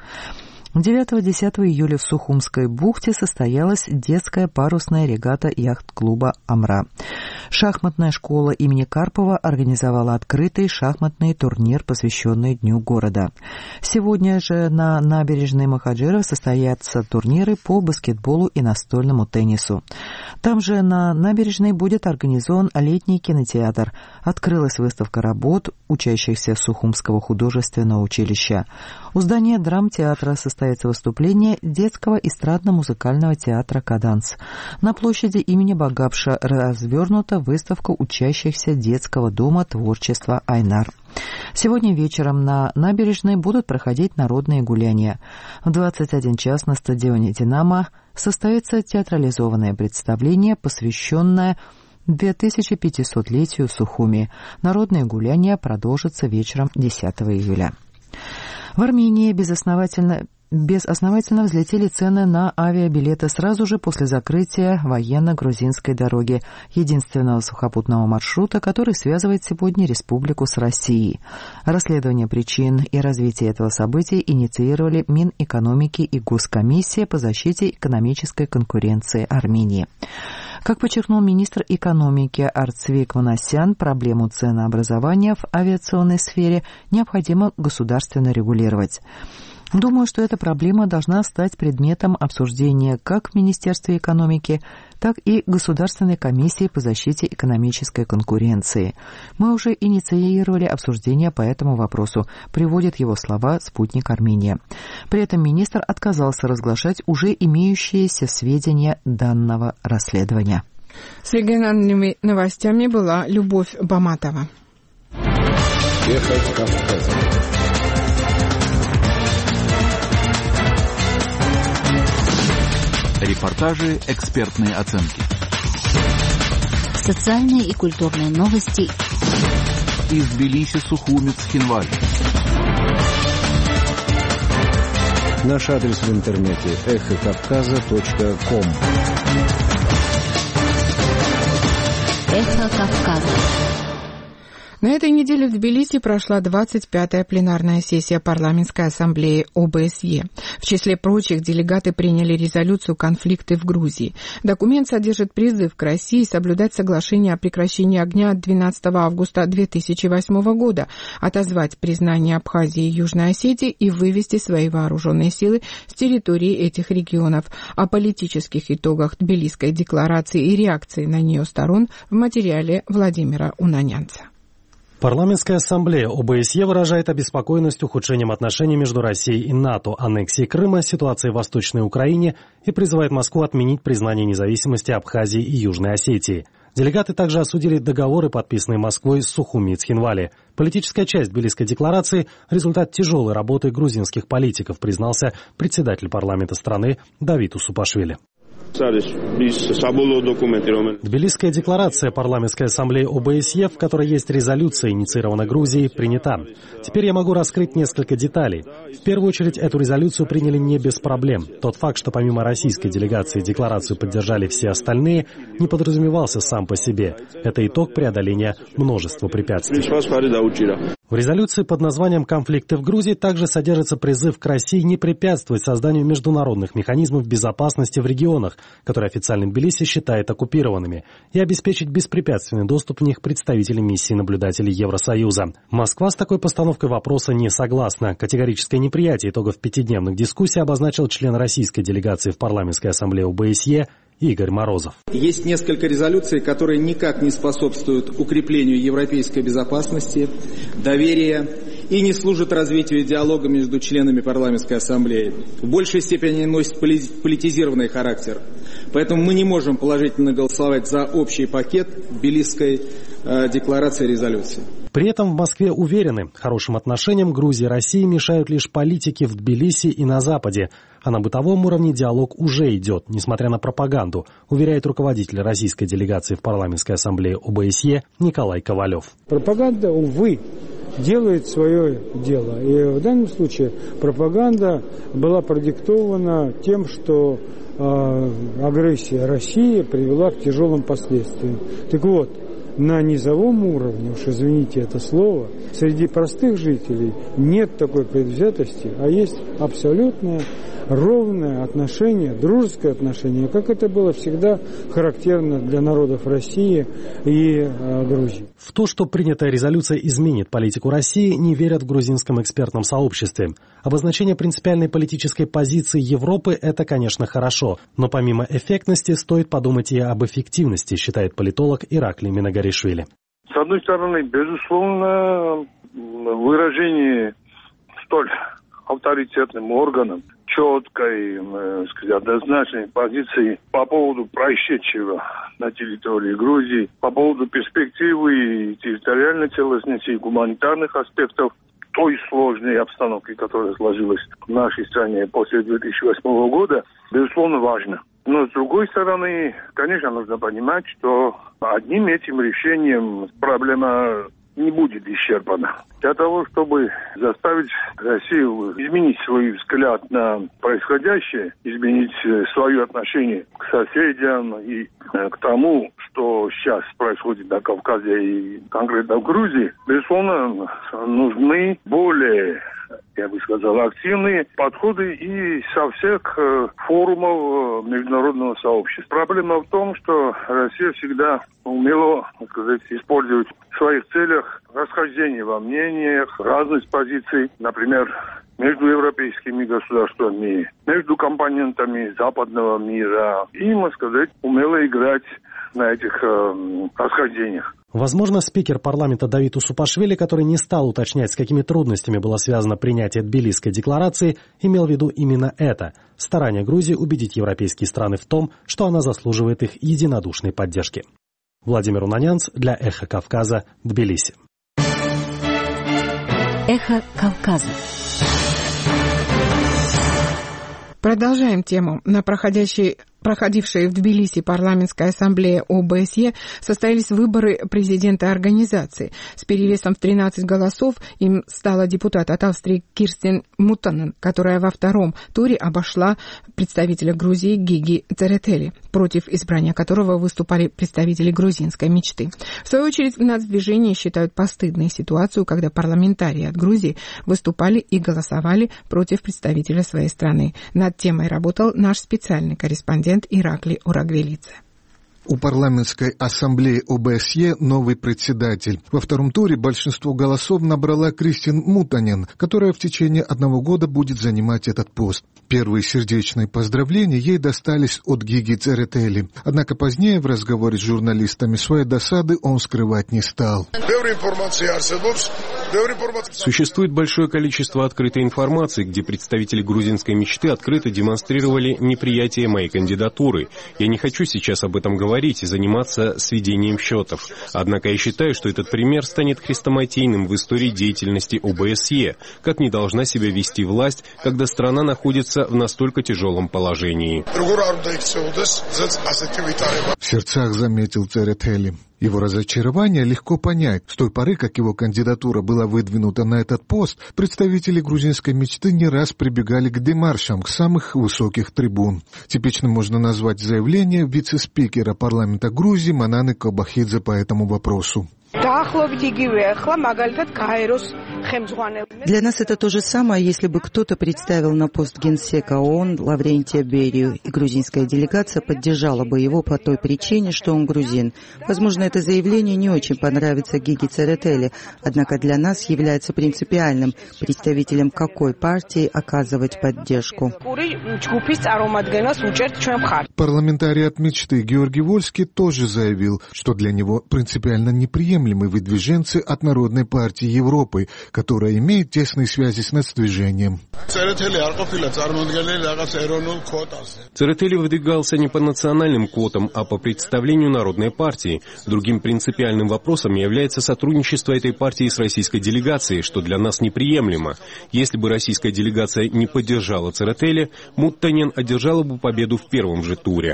9-10 июля в Сухумской бухте состоялась детская парусная регата яхт-клуба «Амра». Шахматная школа имени Карпова организовала открытый шахматный турнир, посвященный Дню города. Сегодня же на набережной Махаджира состоятся турниры по баскетболу и настольному теннису. Там же на набережной будет организован летний кинотеатр. Открылась выставка работ учащихся Сухумского художественного училища. У здания драмтеатра состоится выступление детского эстрадно-музыкального театра «Каданс». На площади имени Багапша развернута выставка учащихся детского дома творчества «Айнар». Сегодня вечером на набережной будут проходить народные гуляния. В 21 час на стадионе «Динамо» состоится театрализованное представление, посвященное 2500-летию Сухуми. Народные гуляния продолжатся вечером 10 июля. В Армении безосновательно взлетели цены на авиабилеты сразу же после закрытия военно-грузинской дороги, единственного сухопутного маршрута, который связывает сегодня республику с Россией. Расследование причин и развитие этого события инициировали Минэкономики и Госкомиссия по защите экономической конкуренции Армении. Как подчеркнул министр экономики Арцвик Манасян, проблему ценообразования в авиационной сфере необходимо государственно регулировать. Думаю, что эта проблема должна стать предметом обсуждения как в Министерстве экономики, так и Государственной комиссии по защите экономической конкуренции. Мы уже инициировали обсуждение по этому вопросу, приводит его слова «Спутник Армения». При этом министр отказался разглашать уже имеющиеся сведения данного расследования. С региональными новостями была Любовь Баматова. Эхо Кавказа. Репортажи, экспертные оценки. Социальные и культурные новости. Из Тбилиси, Сухуми, Цхинвали. Наш адрес в интернете эхокавказа.ком. Эхо Кавказа. На этой неделе в Тбилиси прошла 25-я пленарная сессия парламентской ассамблеи ОБСЕ. В числе прочих делегаты приняли резолюцию «Конфликты в Грузии». Документ содержит призыв к России соблюдать соглашение о прекращении огня от 12 августа 2008 года, отозвать признание Абхазии и Южной Осетии и вывести свои вооруженные силы с территории этих регионов. О политических итогах Тбилисской декларации и реакции на нее сторон в материале Владимира Унанянца. Парламентская ассамблея ОБСЕ выражает обеспокоенность ухудшением отношений между Россией и НАТО, аннексией Крыма, ситуацией в Восточной Украине и призывает Москву отменить признание независимости Абхазии и Южной Осетии. Делегаты также осудили договоры, подписанные Москвой с Сухуми и Цхинвали. Политическая часть Тбилисской декларации – результат тяжелой работы грузинских политиков, признался председатель парламента страны Давид Усупашвили. Тбилисская декларация парламентской ассамблеи ОБСЕ, в которой есть резолюция, инициированная Грузией, принята. Теперь я могу раскрыть несколько деталей. В первую очередь, эту резолюцию приняли не без проблем. Тот факт, что помимо российской делегации декларацию поддержали все остальные, не подразумевался сам по себе. Это итог преодоления множества препятствий. В резолюции под названием «Конфликты в Грузии» также содержится призыв к России не препятствовать созданию международных механизмов безопасности в регионах, которые официально Тбилиси считает оккупированными, и обеспечить беспрепятственный доступ в них представителей миссии наблюдателей Евросоюза. Москва с такой постановкой вопроса не согласна. Категорическое неприятие итогов пятидневных дискуссий обозначил член российской делегации в парламентской ассамблее ОБСЕ Игорь Морозов. Есть несколько резолюций, которые никак не способствуют укреплению европейской безопасности, доверия и не служат развитию диалога между членами парламентской ассамблеи. В большей степени они носят политизированный характер. Поэтому мы не можем положительно голосовать за общий пакет Тбилисской декларации и резолюции. При этом в Москве уверены, хорошим отношениям Грузии и России мешают лишь политики в Тбилиси и на Западе. А на бытовом уровне диалог уже идет, несмотря на пропаганду, уверяет руководитель российской делегации в парламентской ассамблее ОБСЕ Николай Ковалев. Пропаганда, увы, делает свое дело. И в данном случае пропаганда была продиктована тем, что агрессия России привела к тяжелым последствиям. Так вот, на низовом уровне, уж извините это слово, среди простых жителей нет такой предвзятости, а есть абсолютное ровное отношение, дружеское отношение, как это было всегда характерно для народов России и Грузии. В то, что принятая резолюция изменит политику России, не верят в грузинском экспертном сообществе. Обозначение принципиальной политической позиции Европы – это, конечно, хорошо, но помимо эффектности стоит подумать и об эффективности, считает политолог Ираклий Минагаришвили. С одной стороны, безусловно, выражение столь авторитетным органам четкой, однозначной позиции по поводу происшедшего на территории Грузии, по поводу перспективы территориальной целостности и гуманитарных аспектов той сложной обстановки, которая сложилась в нашей стране после 2008 года, безусловно, важно. Но, с другой стороны, конечно, нужно понимать, что одним этим решением проблема не будет исчерпана. Для того, чтобы заставить Россию изменить свой взгляд на происходящее, изменить свое отношение к соседям и к тому, что сейчас происходит на Кавказе и конкретно в Грузии, безусловно, нужны более, я бы сказал, активные подходы и со всех форумов международного сообщества. Проблема в том, что Россия всегда умела, использовать в своих целях расхождение во мнениях, разность позиций, например, между европейскими государствами, между компонентами западного мира. И, умела играть на этих расхождениях. Возможно, спикер парламента Давид Усупашвили, который не стал уточнять, с какими трудностями было связано принятие Тбилисской декларации, имел в виду именно это – старание Грузии убедить европейские страны в том, что она заслуживает их единодушной поддержки. Владимир Унанянц для «Эхо Кавказа», Тбилиси. «Эхо Кавказа». Продолжаем тему. На проходящей проходившей в Тбилиси парламентской ассамблее ОБСЕ, состоялись выборы президента организации. С перевесом в 13 голосов им стала депутат от Австрии Кирстен Муттонен, которая во втором туре обошла представителя Грузии Гиги Церетели, против избрания которого выступали представители грузинской мечты. В свою очередь, в нацдвижении считают постыдной ситуацию, когда парламентарии от Грузии выступали и голосовали против представителя своей страны. Над темой работал наш специальный корреспондент Иракли Урагвелидзе. У парламентской ассамблеи ОБСЕ новый председатель. Во втором туре большинство голосов набрала Кристин Муттонен, которая в течение 1 года будет занимать этот пост. Первые сердечные поздравления ей достались от Гиги Церетели. Однако позднее в разговоре с журналистами своей досады он скрывать не стал. Существует большое количество открытой информации, где представители грузинской мечты открыто демонстрировали неприятие моей кандидатуры. Я не хочу сейчас об этом говорить и заниматься сведением счетов. Однако я считаю, что этот пример станет хрестоматийным в истории деятельности ОБСЕ, как не должна себя вести власть, когда страна находится в настолько тяжелом положении. В сердцах заметил Церетели. Его разочарование легко понять. С той поры, как его кандидатура была выдвинута на этот пост, представители грузинской мечты не раз прибегали к демаршам, к самых высоких трибун. Типичным можно назвать заявление вице-спикера парламента Грузии Мананы Кобахидзе по этому вопросу. Для нас это то же самое, если бы кто-то представил на пост генсека ООН Лаврентия Берию, и грузинская делегация поддержала бы его по той причине, что он грузин. Возможно, это заявление не очень понравится Гиги Церетели, однако для нас является принципиальным, представителям какой партии оказывать поддержку. Парламентарий от мечты Георгий Вольский тоже заявил, что для него принципиально неприемлемы выдвиженцы от Народной партии Европы, которая имеет тесные связи с нацдвижением. Церетели выдвигался не по национальным квотам, а по представлению Народной партии. Другим принципиальным вопросом является сотрудничество этой партии с российской делегацией, что для нас неприемлемо. Если бы российская делегация не поддержала Церетели, Муттонен одержала бы победу в первом же туре.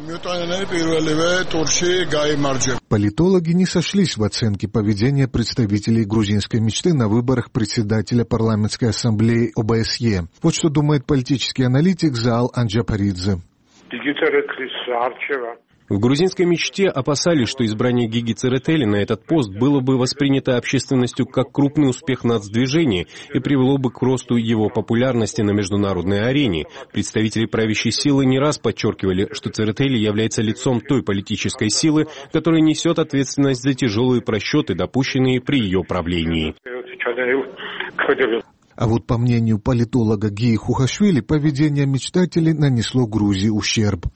Политологи не сошлись в оценке поведения представителей грузинской мечты на выборах председателя парламентской ассамблеи ОБСЕ. Вот что думает политический аналитик Заал Анджапаридзе. В грузинской мечте опасались, что избрание Гиги Церетели на этот пост было бы воспринято общественностью как крупный успех нацдвижения и привело бы к росту его популярности на международной арене. Представители правящей силы не раз подчеркивали, что Церетели является лицом той политической силы, которая несет ответственность за тяжелые просчеты, допущенные при ее правлении. А вот по мнению политолога Гии Хухашвили, поведение мечтателей нанесло Грузии ущерб.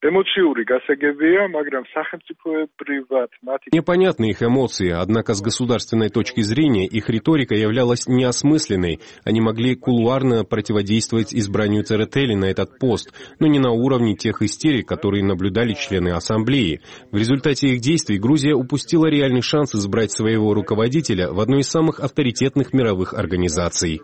Непонятны их эмоции, однако с государственной точки зрения их риторика являлась неосмысленной. Они могли кулуарно противодействовать избранию Церетели на этот пост, но не на уровне тех истерик, которые наблюдали члены ассамблеи. В результате их действий Грузия упустила реальный шанс избрать своего руководителя в одной из самых авторитетных мировых организаций.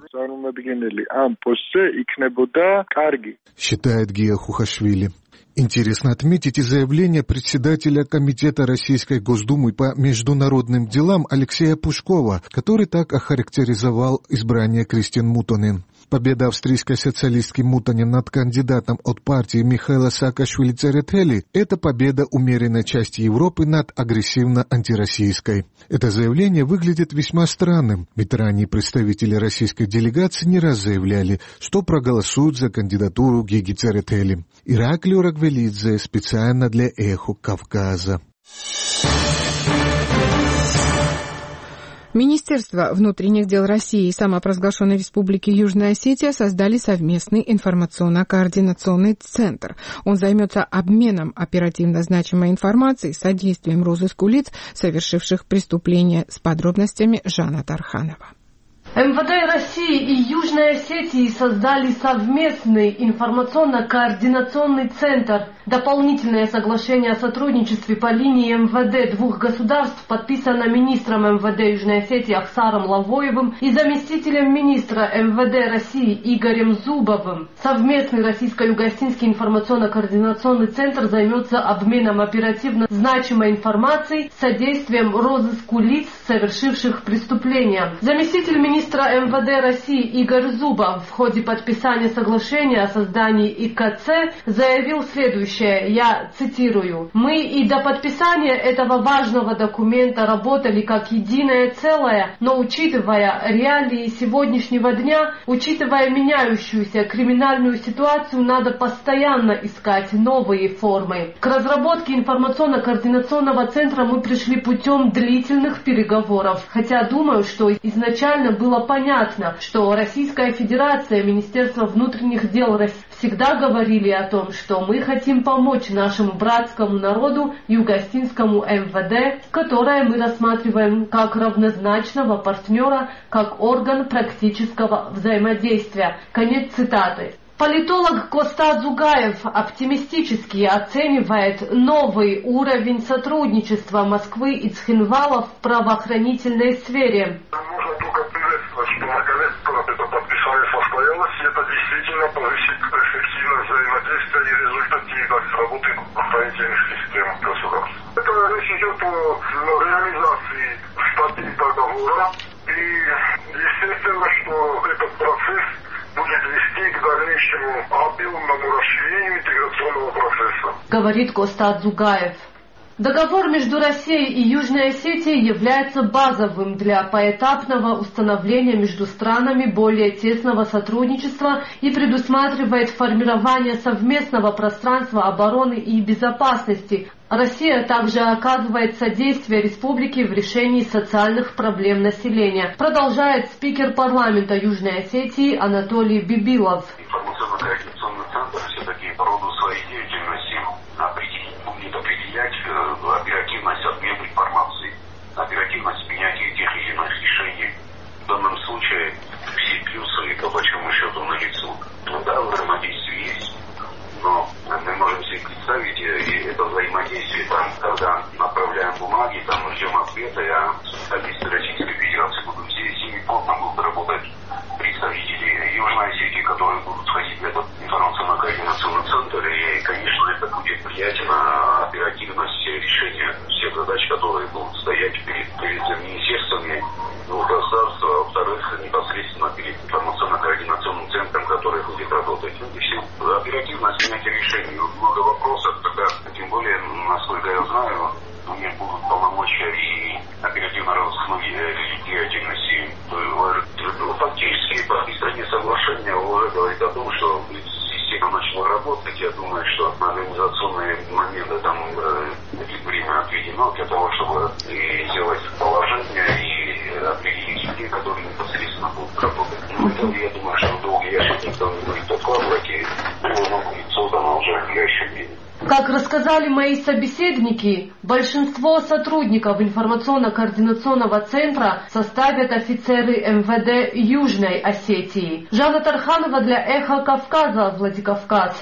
Считает Гия Хухашвили. Интересно отметить и заявление председателя Комитета Российской Госдумы по международным делам Алексея Пушкова, который так охарактеризовал избрание Кристин Муттонен. Победа австрийской социалистки Муттонен над кандидатом от партии Михаила Саакашвили-Церетели – это победа умеренной части Европы над агрессивно-антироссийской. Это заявление выглядит весьма странным, ведь ранее представители российской делегации не раз заявляли, что проголосуют за кандидатуру Гиги Церетели. Иракли Урагвелидзе специально для «Эхо Кавказа». Министерство внутренних дел России и самопровозглашенной Республики Южная Осетия создали совместный информационно-координационный центр. Он займется обменом оперативно значимой информацией, содействием розыску лиц, совершивших преступления, с подробностями Жана Тарханова. МВД России и Южной Осетии создали совместный информационно-координационный центр. Дополнительное соглашение о сотрудничестве по линии МВД двух государств подписано министром МВД Южной Осетии Ахсаром Лавоевым и заместителем министра МВД России Игорем Зубовым. Совместный российско-югостинский информационно-координационный центр займется обменом оперативно значимой информацией, содействием розыску лиц, совершивших преступления. Заместитель министра МВД России Игорь Зубов в ходе подписания соглашения о создании ИКЦ заявил следующее, я цитирую: «Мы и до подписания этого важного документа работали как единое целое, но учитывая реалии сегодняшнего дня, учитывая меняющуюся криминальную ситуацию, надо постоянно искать новые формы. К разработке информационно-координационного центра мы пришли путем длительных переговоров, хотя думаю, что изначально было понятно, что Российская Федерация, Министерство внутренних дел всегда говорили о том, что мы хотим помочь нашему братскому народу, югостинскому МВД, которое мы рассматриваем как равнозначного партнера, как орган практического взаимодействия». Конец цитаты. Политолог Коста Дзугаев оптимистически оценивает новый уровень сотрудничества Москвы и Цхинвала в правоохранительной сфере. Можно только приветствовать, что наконец-то это подписание состоялось, и это действительно повысит эффективность взаимодействия и результативность работы правоохранительных систем государств. Это речь идет о реализации статьи договора, и естественно, что этот процесс будет вести к дальнейшему объемному расширению интеграционного процесса, говорит Коста Дзугаев. Договор между Россией и Южной Осетией является базовым для поэтапного установления между странами более тесного сотрудничества и предусматривает формирование совместного пространства обороны и безопасности. Россия также оказывает содействие республике в решении социальных проблем населения, продолжает спикер парламента Южной Осетии Анатолий Бибилов. Информационно-координационный центр все-таки по роду своей деятельности будет определять оперативность обмена информацией, оперативность принятия тех или иных решений. В данном случае все плюсы, по большому счету, налицо. Да, взаимодействие есть, но мы можем себе представить, и это взаимодействие, там, когда направляем бумаги, там ждем ответа, а специалисты Российской Федерации будут здесь, и плотно будут работать представители Южной Осетии, которые будут входить в этот информационно-координационный центр, и, конечно, это будет влиять на оперативность решения всех задач, которые будут стоять перед министерствами двух государств, а во-вторых, непосредственно перед информационно-координационным центром, который будет работать. И все. Оперативность принятия решений. Много вопросов, тогда, тем более, насколько я знаю, у них будут полномочия и оперативно-розыскной деятельности. Фактически, по подписанию соглашения уже говорит о том, что система начала работать. Я думаю, что организационные моменты там время отведено для того, чтобы сделать положение и определить людей, которые непосредственно будут работать. Я думаю, что долго никто не будет откладывать, и оно будет создано уже в ближайшее время. Как рассказали мои собеседники, большинство сотрудников информационно-координационного центра составят офицеры МВД Южной Осетии. Жанна Тарханова для «Эхо Кавказа», Владикавказ.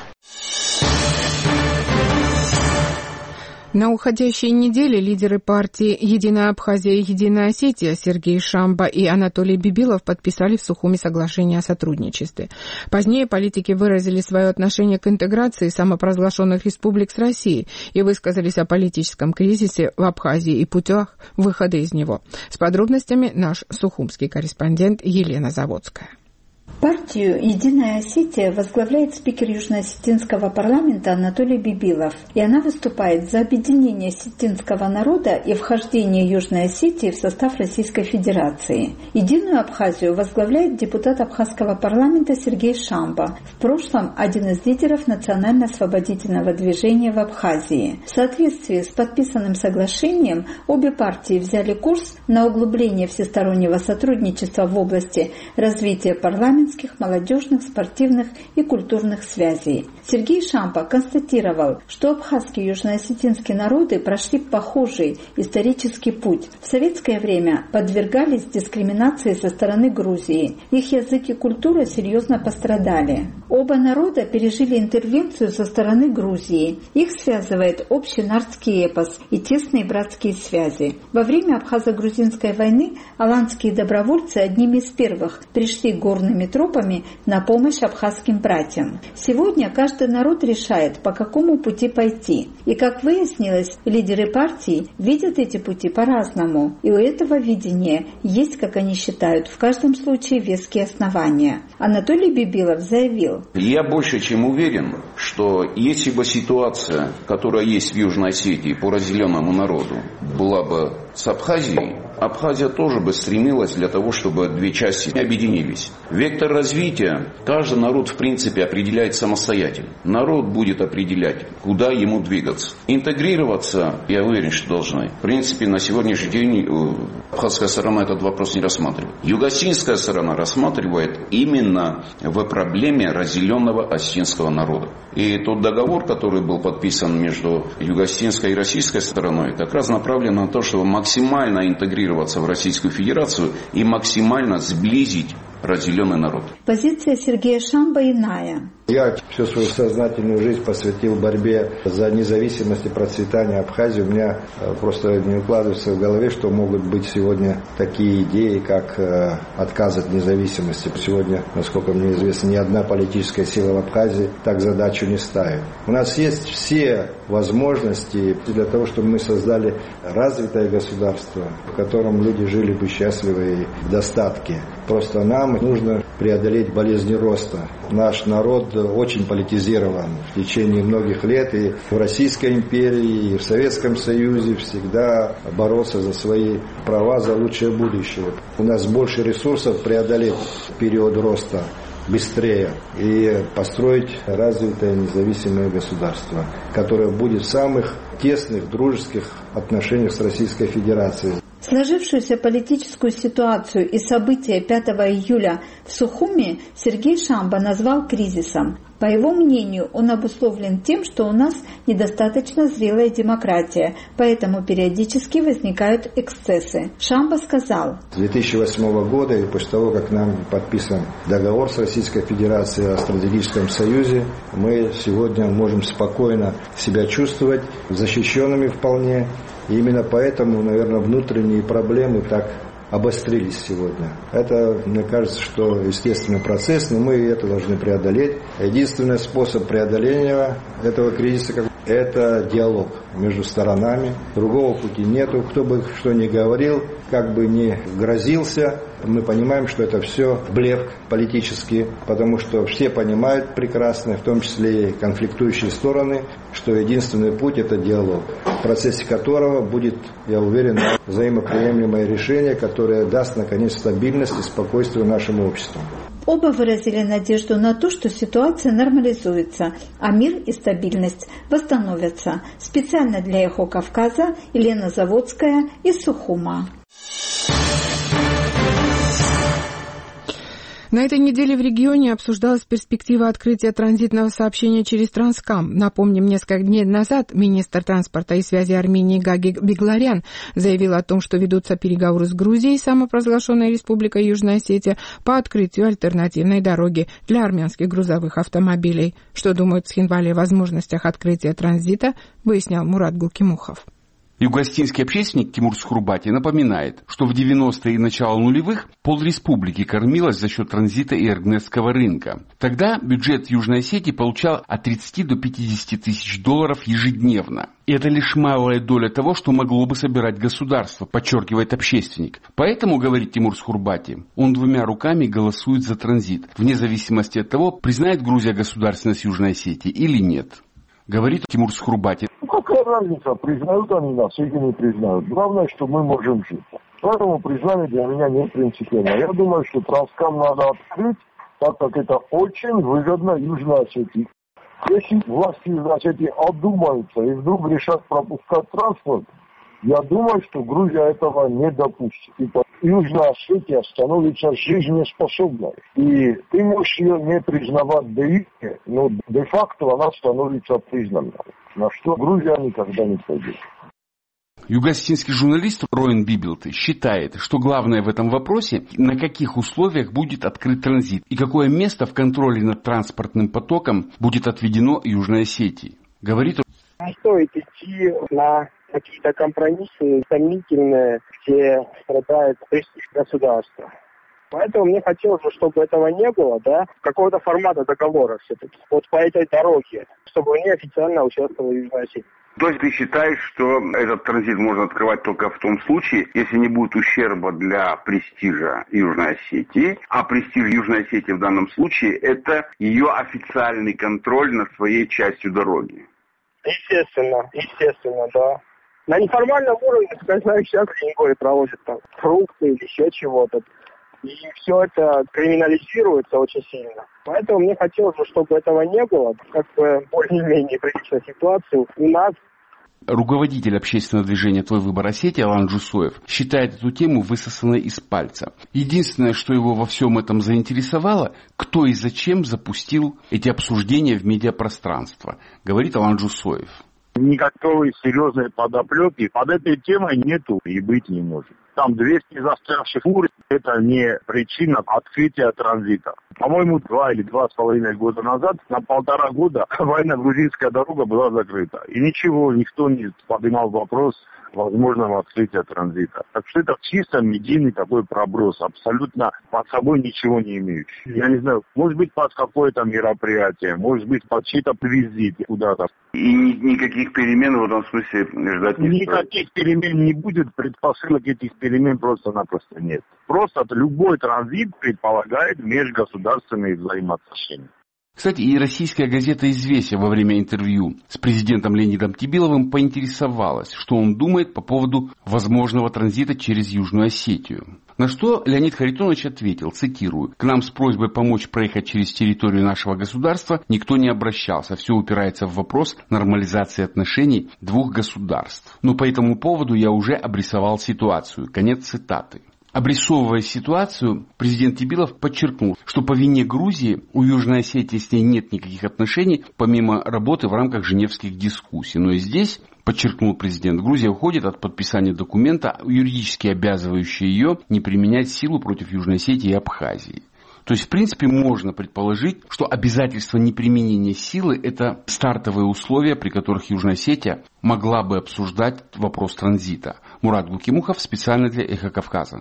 На уходящей неделе лидеры партии «Единая Абхазия» и «Единая Осетия» Сергей Шамба и Анатолий Бибилов подписали в Сухуми соглашение о сотрудничестве. Позднее политики выразили свое отношение к интеграции самопровозглашенных республик с Россией и высказались о политическом кризисе в Абхазии и путях выхода из него. С подробностями наш сухумский корреспондент Елена Заводская. Партию «Единая Осетия» возглавляет спикер Южно-Осетинского парламента Анатолий Бибилов, и она выступает за объединение осетинского народа и вхождение Южной Осетии в состав Российской Федерации. «Единую Абхазию» возглавляет депутат Абхазского парламента Сергей Шамба, в прошлом один из лидеров национально-освободительного движения в Абхазии. В соответствии с подписанным соглашением обе партии взяли курс на углубление всестороннего сотрудничества в области развития парламента, парламентских, молодежных, спортивных и культурных связей. Сергей Шамба констатировал, что абхазские и южноосетинские народы прошли похожий исторический путь. В советское время подвергались дискриминации со стороны Грузии. Их язык и культура серьезно пострадали. Оба народа пережили интервенцию со стороны Грузии. Их связывает общий нардский эпос и тесные братские связи. Во время абхазо-грузинской войны аланские добровольцы одними из первых пришли горными тропами на помощь абхазским братьям. Сегодня каждый народ решает, по какому пути пойти. И, как выяснилось, лидеры партии видят эти пути по-разному. И у этого видения есть, как они считают, в каждом случае веские основания. Анатолий Бибилов заявил: «Я больше чем уверен, что если бы ситуация, которая есть в Южной Осетии по разделенному народу, была бы с Абхазией, Абхазия тоже бы стремилась для того, чтобы две части объединились. Вектор развития каждый народ в принципе определяет самостоятельно. Народ будет определять, куда ему двигаться. Интегрироваться, я уверен, что должны. В принципе, на сегодняшний день абхазская сторона этот вопрос не рассматривает. Юго-осетинская сторона рассматривает именно в проблеме разделенного осетинского народа. И тот договор, который был подписан между юго-осетинской и российской стороной, как раз направлен на то, чтобы максимально интегрироваться в Российскую Федерацию и максимально сблизить разделенный народ. Позиция Сергея Шамба иная. Я всю свою сознательную жизнь посвятил борьбе за независимость и процветание Абхазии. У меня просто не укладывается в голове, что могут быть сегодня такие идеи, как отказ от независимости. Сегодня, насколько мне известно, ни одна политическая сила в Абхазии так задачу не ставит. У нас есть все возможности для того, чтобы мы создали развитое государство, в котором люди жили бы счастливо и в достатке. Просто нам нужно преодолеть болезни роста. Наш народ очень политизирован в течение многих лет. И в Российской империи, и в Советском Союзе всегда боролся за свои права, за лучшее будущее. У нас больше ресурсов преодолеть период роста быстрее и построить развитое независимое государство, которое будет в самых тесных дружеских отношениях с Российской Федерацией. Сложившуюся политическую ситуацию и события 5 июля в Сухуми Сергей Шамба назвал кризисом. По его мнению, он обусловлен тем, что у нас недостаточно зрелая демократия, поэтому периодически возникают эксцессы. Шамба сказал: С 2008 года и после того, как нам подписан договор с Российской Федерацией о стратегическом союзе, мы сегодня можем спокойно себя чувствовать защищенными вполне. И именно поэтому, наверное, внутренние проблемы так обострились сегодня. Это, мне кажется, что естественный процесс, но мы это должны преодолеть. Единственный способ преодоления этого кризиса – это диалог между сторонами. Другого пути нету. Кто бы что ни говорил, как бы ни грозился, мы понимаем, что это все блеф политический, потому что все понимают прекрасно, в том числе и конфликтующие стороны, что единственный путь – это диалог, в процессе которого будет, я уверен, взаимоприемлемое решение, которое даст, наконец, стабильность и спокойствие нашему обществу. Оба выразили надежду на то, что ситуация нормализуется, а мир и стабильность восстановятся. Специально для «Эхо Кавказа» Елена Заводская из Сухума. На этой неделе в регионе обсуждалась перспектива открытия транзитного сообщения через Транскам. Напомним, несколько дней назад министр транспорта и связи Армении Гаги Бегларян заявил о том, что ведутся переговоры с Грузией, самопровозглашенной республикой Южная Осетия, по открытию альтернативной дороги для армянских грузовых автомобилей. Что думают в Цхинвале о возможностях открытия транзита, выяснял Мурат Гулкимухов. Юго-осетинский общественник Тимур Схурбати напоминает, что в 90-е и начало нулевых полреспублики кормилась за счет транзита и эргнесского рынка. Тогда бюджет Южной Осетии получал от 30 до 50 тысяч долларов ежедневно. И это лишь малая доля того, что могло бы собирать государство, подчеркивает общественник. Поэтому, говорит Тимур Схурбати, он двумя руками голосует за транзит, вне зависимости от того, признает Грузия государственность Южной Осетии или нет. Говорит Тимур Схурбати. Какая разница, признают они нас или не признают. Главное, что мы можем жить. Поэтому признание для меня не принципиально. Я думаю, что Транскам надо открыть, так как это очень выгодно Южной Осетии. Если власти Южной Осетии одумаются и вдруг решат пропускать транспорт, я думаю, что Грузия этого не допустит. Южная Осетия становится жизнеспособной. И ты можешь ее не признавать де-юре, но де-факто она становится признанной. На что Грузия никогда не пойдет. Юго-осетинский журналист Роин Бибилты считает, что главное в этом вопросе, на каких условиях будет открыт транзит и какое место в контроле над транспортным потоком будет отведено Южной Осетии. Говорит он. Не стоит идти на какие-то компромиссы сомнительные, где страдает престиж государства. Поэтому мне хотелось бы, чтобы этого не было, какого-то формата договора все-таки. Вот по этой дороге, чтобы они официально участвовали в Южной Осетии. То есть ты считаешь, что этот транзит можно открывать только в том случае, если не будет ущерба для престижа Южной Осетии, а престиж Южной Осетии в данном случае – это ее официальный контроль над своей частью дороги? Естественно, да. На неформальном уровне, я знаю, сейчас деньгой проводят там фрукты или еще чего-то. И все это криминализируется очень сильно. Поэтому мне хотелось бы, чтобы этого не было, более-менее приличной ситуации у нас. Руководитель общественного движения «Твой выбор Осетия» Алан Джусоев считает эту тему высосанной из пальца. Единственное, что его во всем этом заинтересовало, кто и зачем запустил эти обсуждения в медиапространство, говорит Алан Джусоев. Никакой серьезной подоплеки под этой темой нету и быть не может. Там 200 застрявших фур – это не причина открытия транзита. По-моему, 2 или 2,5 года назад, на 1,5 года, военно-грузинская дорога была закрыта. И ничего, никто не поднимал вопрос возможного открытия транзита. Так что это чисто медийный такой проброс, абсолютно под собой ничего не имеющий. Я не знаю, может быть под какое-то мероприятие, может быть под чей-то визит куда-то. И никаких перемен в этом смысле ждать не стоит? Никаких перемен не будет, предпосылок этих перемен просто-напросто нет. Просто любой транзит предполагает межгосударственные взаимоотношения. Кстати, и российская газета «Известия» во время интервью с президентом Леонидом Тибиловым поинтересовалась, что он думает по поводу возможного транзита через Южную Осетию. На что Леонид Харитонович ответил, цитирую, «К нам с просьбой помочь проехать через территорию нашего государства никто не обращался. Все упирается в вопрос нормализации отношений двух государств. Но по этому поводу я уже обрисовал ситуацию». Конец цитаты. Обрисовывая ситуацию, президент Тибилов подчеркнул, что по вине Грузии у Южной Осетии с ней нет никаких отношений, помимо работы в рамках женевских дискуссий. Но и здесь, подчеркнул президент, Грузия уходит от подписания документа, юридически обязывающего ее не применять силу против Южной Осетии и Абхазии. То есть, в принципе, можно предположить, что обязательство неприменения силы – это стартовые условия, при которых Южная Осетия могла бы обсуждать вопрос транзита. Мурат Гукимухов специально для «Эхо Кавказа».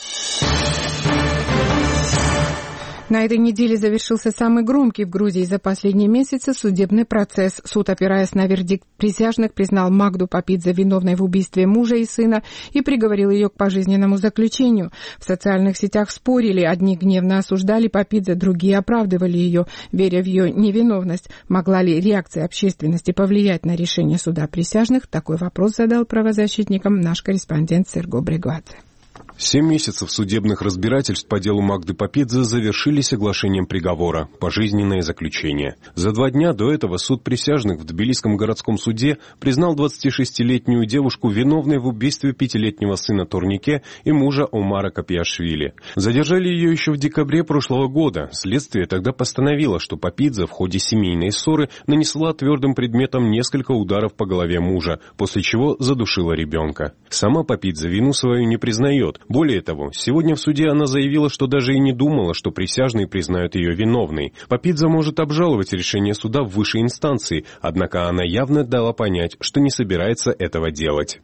На этой неделе завершился самый громкий в Грузии за последние месяцы судебный процесс. Суд, опираясь на вердикт присяжных, признал Магду Папидзе виновной в убийстве мужа и сына и приговорил ее к пожизненному заключению. В социальных сетях спорили, одни гневно осуждали Папидзе, другие оправдывали ее, веря в ее невиновность. Могла ли реакция общественности повлиять на решение суда присяжных? Такой вопрос задал правозащитникам наш корреспондент Серго Брегвадзе. 7 месяцев судебных разбирательств по делу Магды Папидзе завершились оглашением приговора – пожизненное заключение. За 2 дня до этого суд присяжных в Тбилисском городском суде признал 26-летнюю девушку виновной в убийстве 5-летнего сына Торнике и мужа Омара Капиашвили. Задержали ее еще в декабре прошлого года. Следствие тогда постановило, что Папидзе в ходе семейной ссоры нанесла твердым предметом несколько ударов по голове мужа, после чего задушила ребенка. Сама Папидзе вину свою не признает. Более того, сегодня в суде она заявила, что даже и не думала, что присяжные признают ее виновной. Папидзе может обжаловать решение суда в высшей инстанции, однако она явно дала понять, что не собирается этого делать.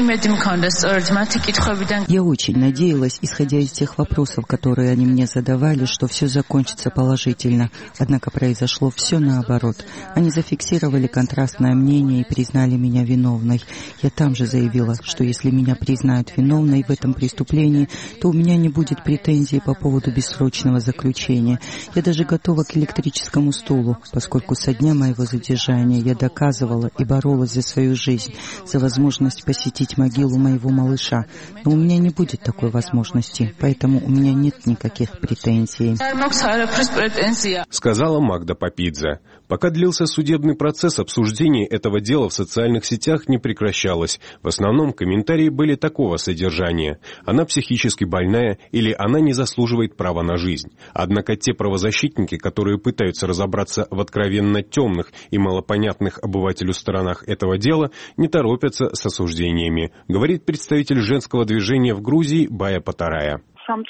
Я очень надеялась, исходя из тех вопросов, которые они мне задавали, что все закончится положительно. Однако произошло все наоборот. Они зафиксировали контрастное мнение и признали меня виновной. Я там же заявила, что если меня признают виновной в этом преступлении, то у меня не будет претензий по поводу бессрочного заключения. Я даже готова к электрическому стулу, поскольку со дня моего задержания я доказывала и боролась за свою жизнь, за возможность посетить могилу моего малыша. Но у меня не будет такой возможности, поэтому у меня нет никаких претензий. Сказала Магда Папидзе. Пока длился судебный процесс, обсуждение этого дела в социальных сетях не прекращалось. В основном комментарии были такого содержания. Она она психически больная или она не заслуживает права на жизнь. Однако те правозащитники, которые пытаются разобраться в откровенно темных и малопонятных обывателю сторонах этого дела, не торопятся с осуждениями, говорит представитель женского движения в Грузии Бая Патарая.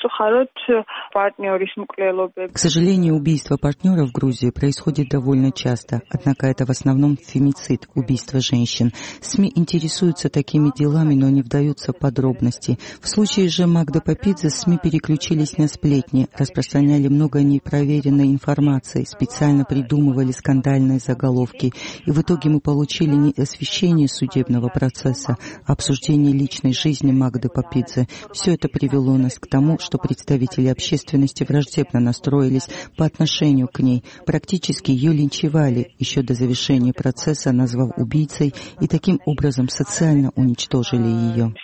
К сожалению, убийство партнера в Грузии происходит довольно часто, однако это в основном фемицид, убийство женщин. СМИ интересуются такими делами, но не вдаются в подробности. В случае же Магды Папидзе СМИ переключились на сплетни, распространяли много непроверенной информации, специально придумывали скандальные заголовки. И в итоге мы получили не освещение судебного процесса, а обсуждение личной жизни Магды Папидзе. Все это привело нас к тому, что представители общественности враждебно настроились по отношению к ней. Практически ее линчевали еще до завершения процесса, назвав убийцей, и таким образом социально уничтожили ее.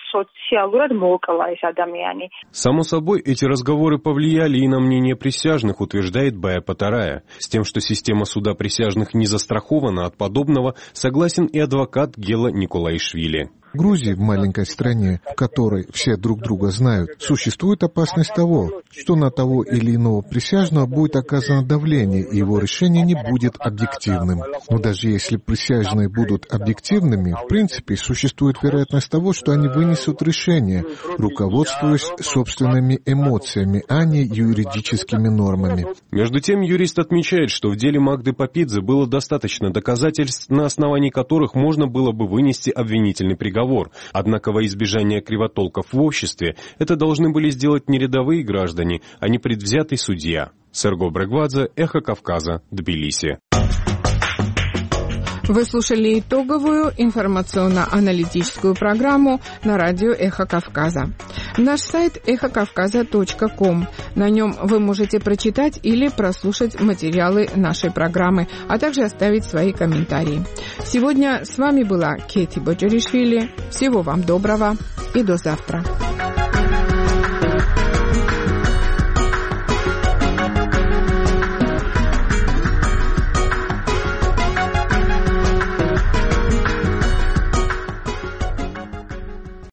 Само собой, эти разговоры повлияли и на мнение присяжных, утверждает Бая Патарая. С тем, что система суда присяжных не застрахована от подобного, согласен и адвокат Гела Николаишвили. В Грузии, в маленькой стране, в которой все друг друга знают, существует опасность того, что на того или иного присяжного будет оказано давление, и его решение не будет объективным. Но даже если присяжные будут объективными, в принципе, существует вероятность того, что они вынесут решение, руководствуясь собственными эмоциями, а не юридическими нормами. Между тем, юрист отмечает, что в деле Магды Папидзе было достаточно доказательств, на основании которых можно было бы вынести обвинительный приговор. Однако во избежание кривотолков в обществе это должны были сделать не рядовые граждане, а не предвзятый судья. Серго Брегвадзе, Эхо Кавказа, Тбилиси. Вы слушали итоговую информационно-аналитическую программу на радио «Эхо Кавказа». Наш сайт эхокавказа.ком. На нем вы можете прочитать или прослушать материалы нашей программы, а также оставить свои комментарии. Сегодня с вами была Кети Боджаришвили. Всего вам доброго и до завтра.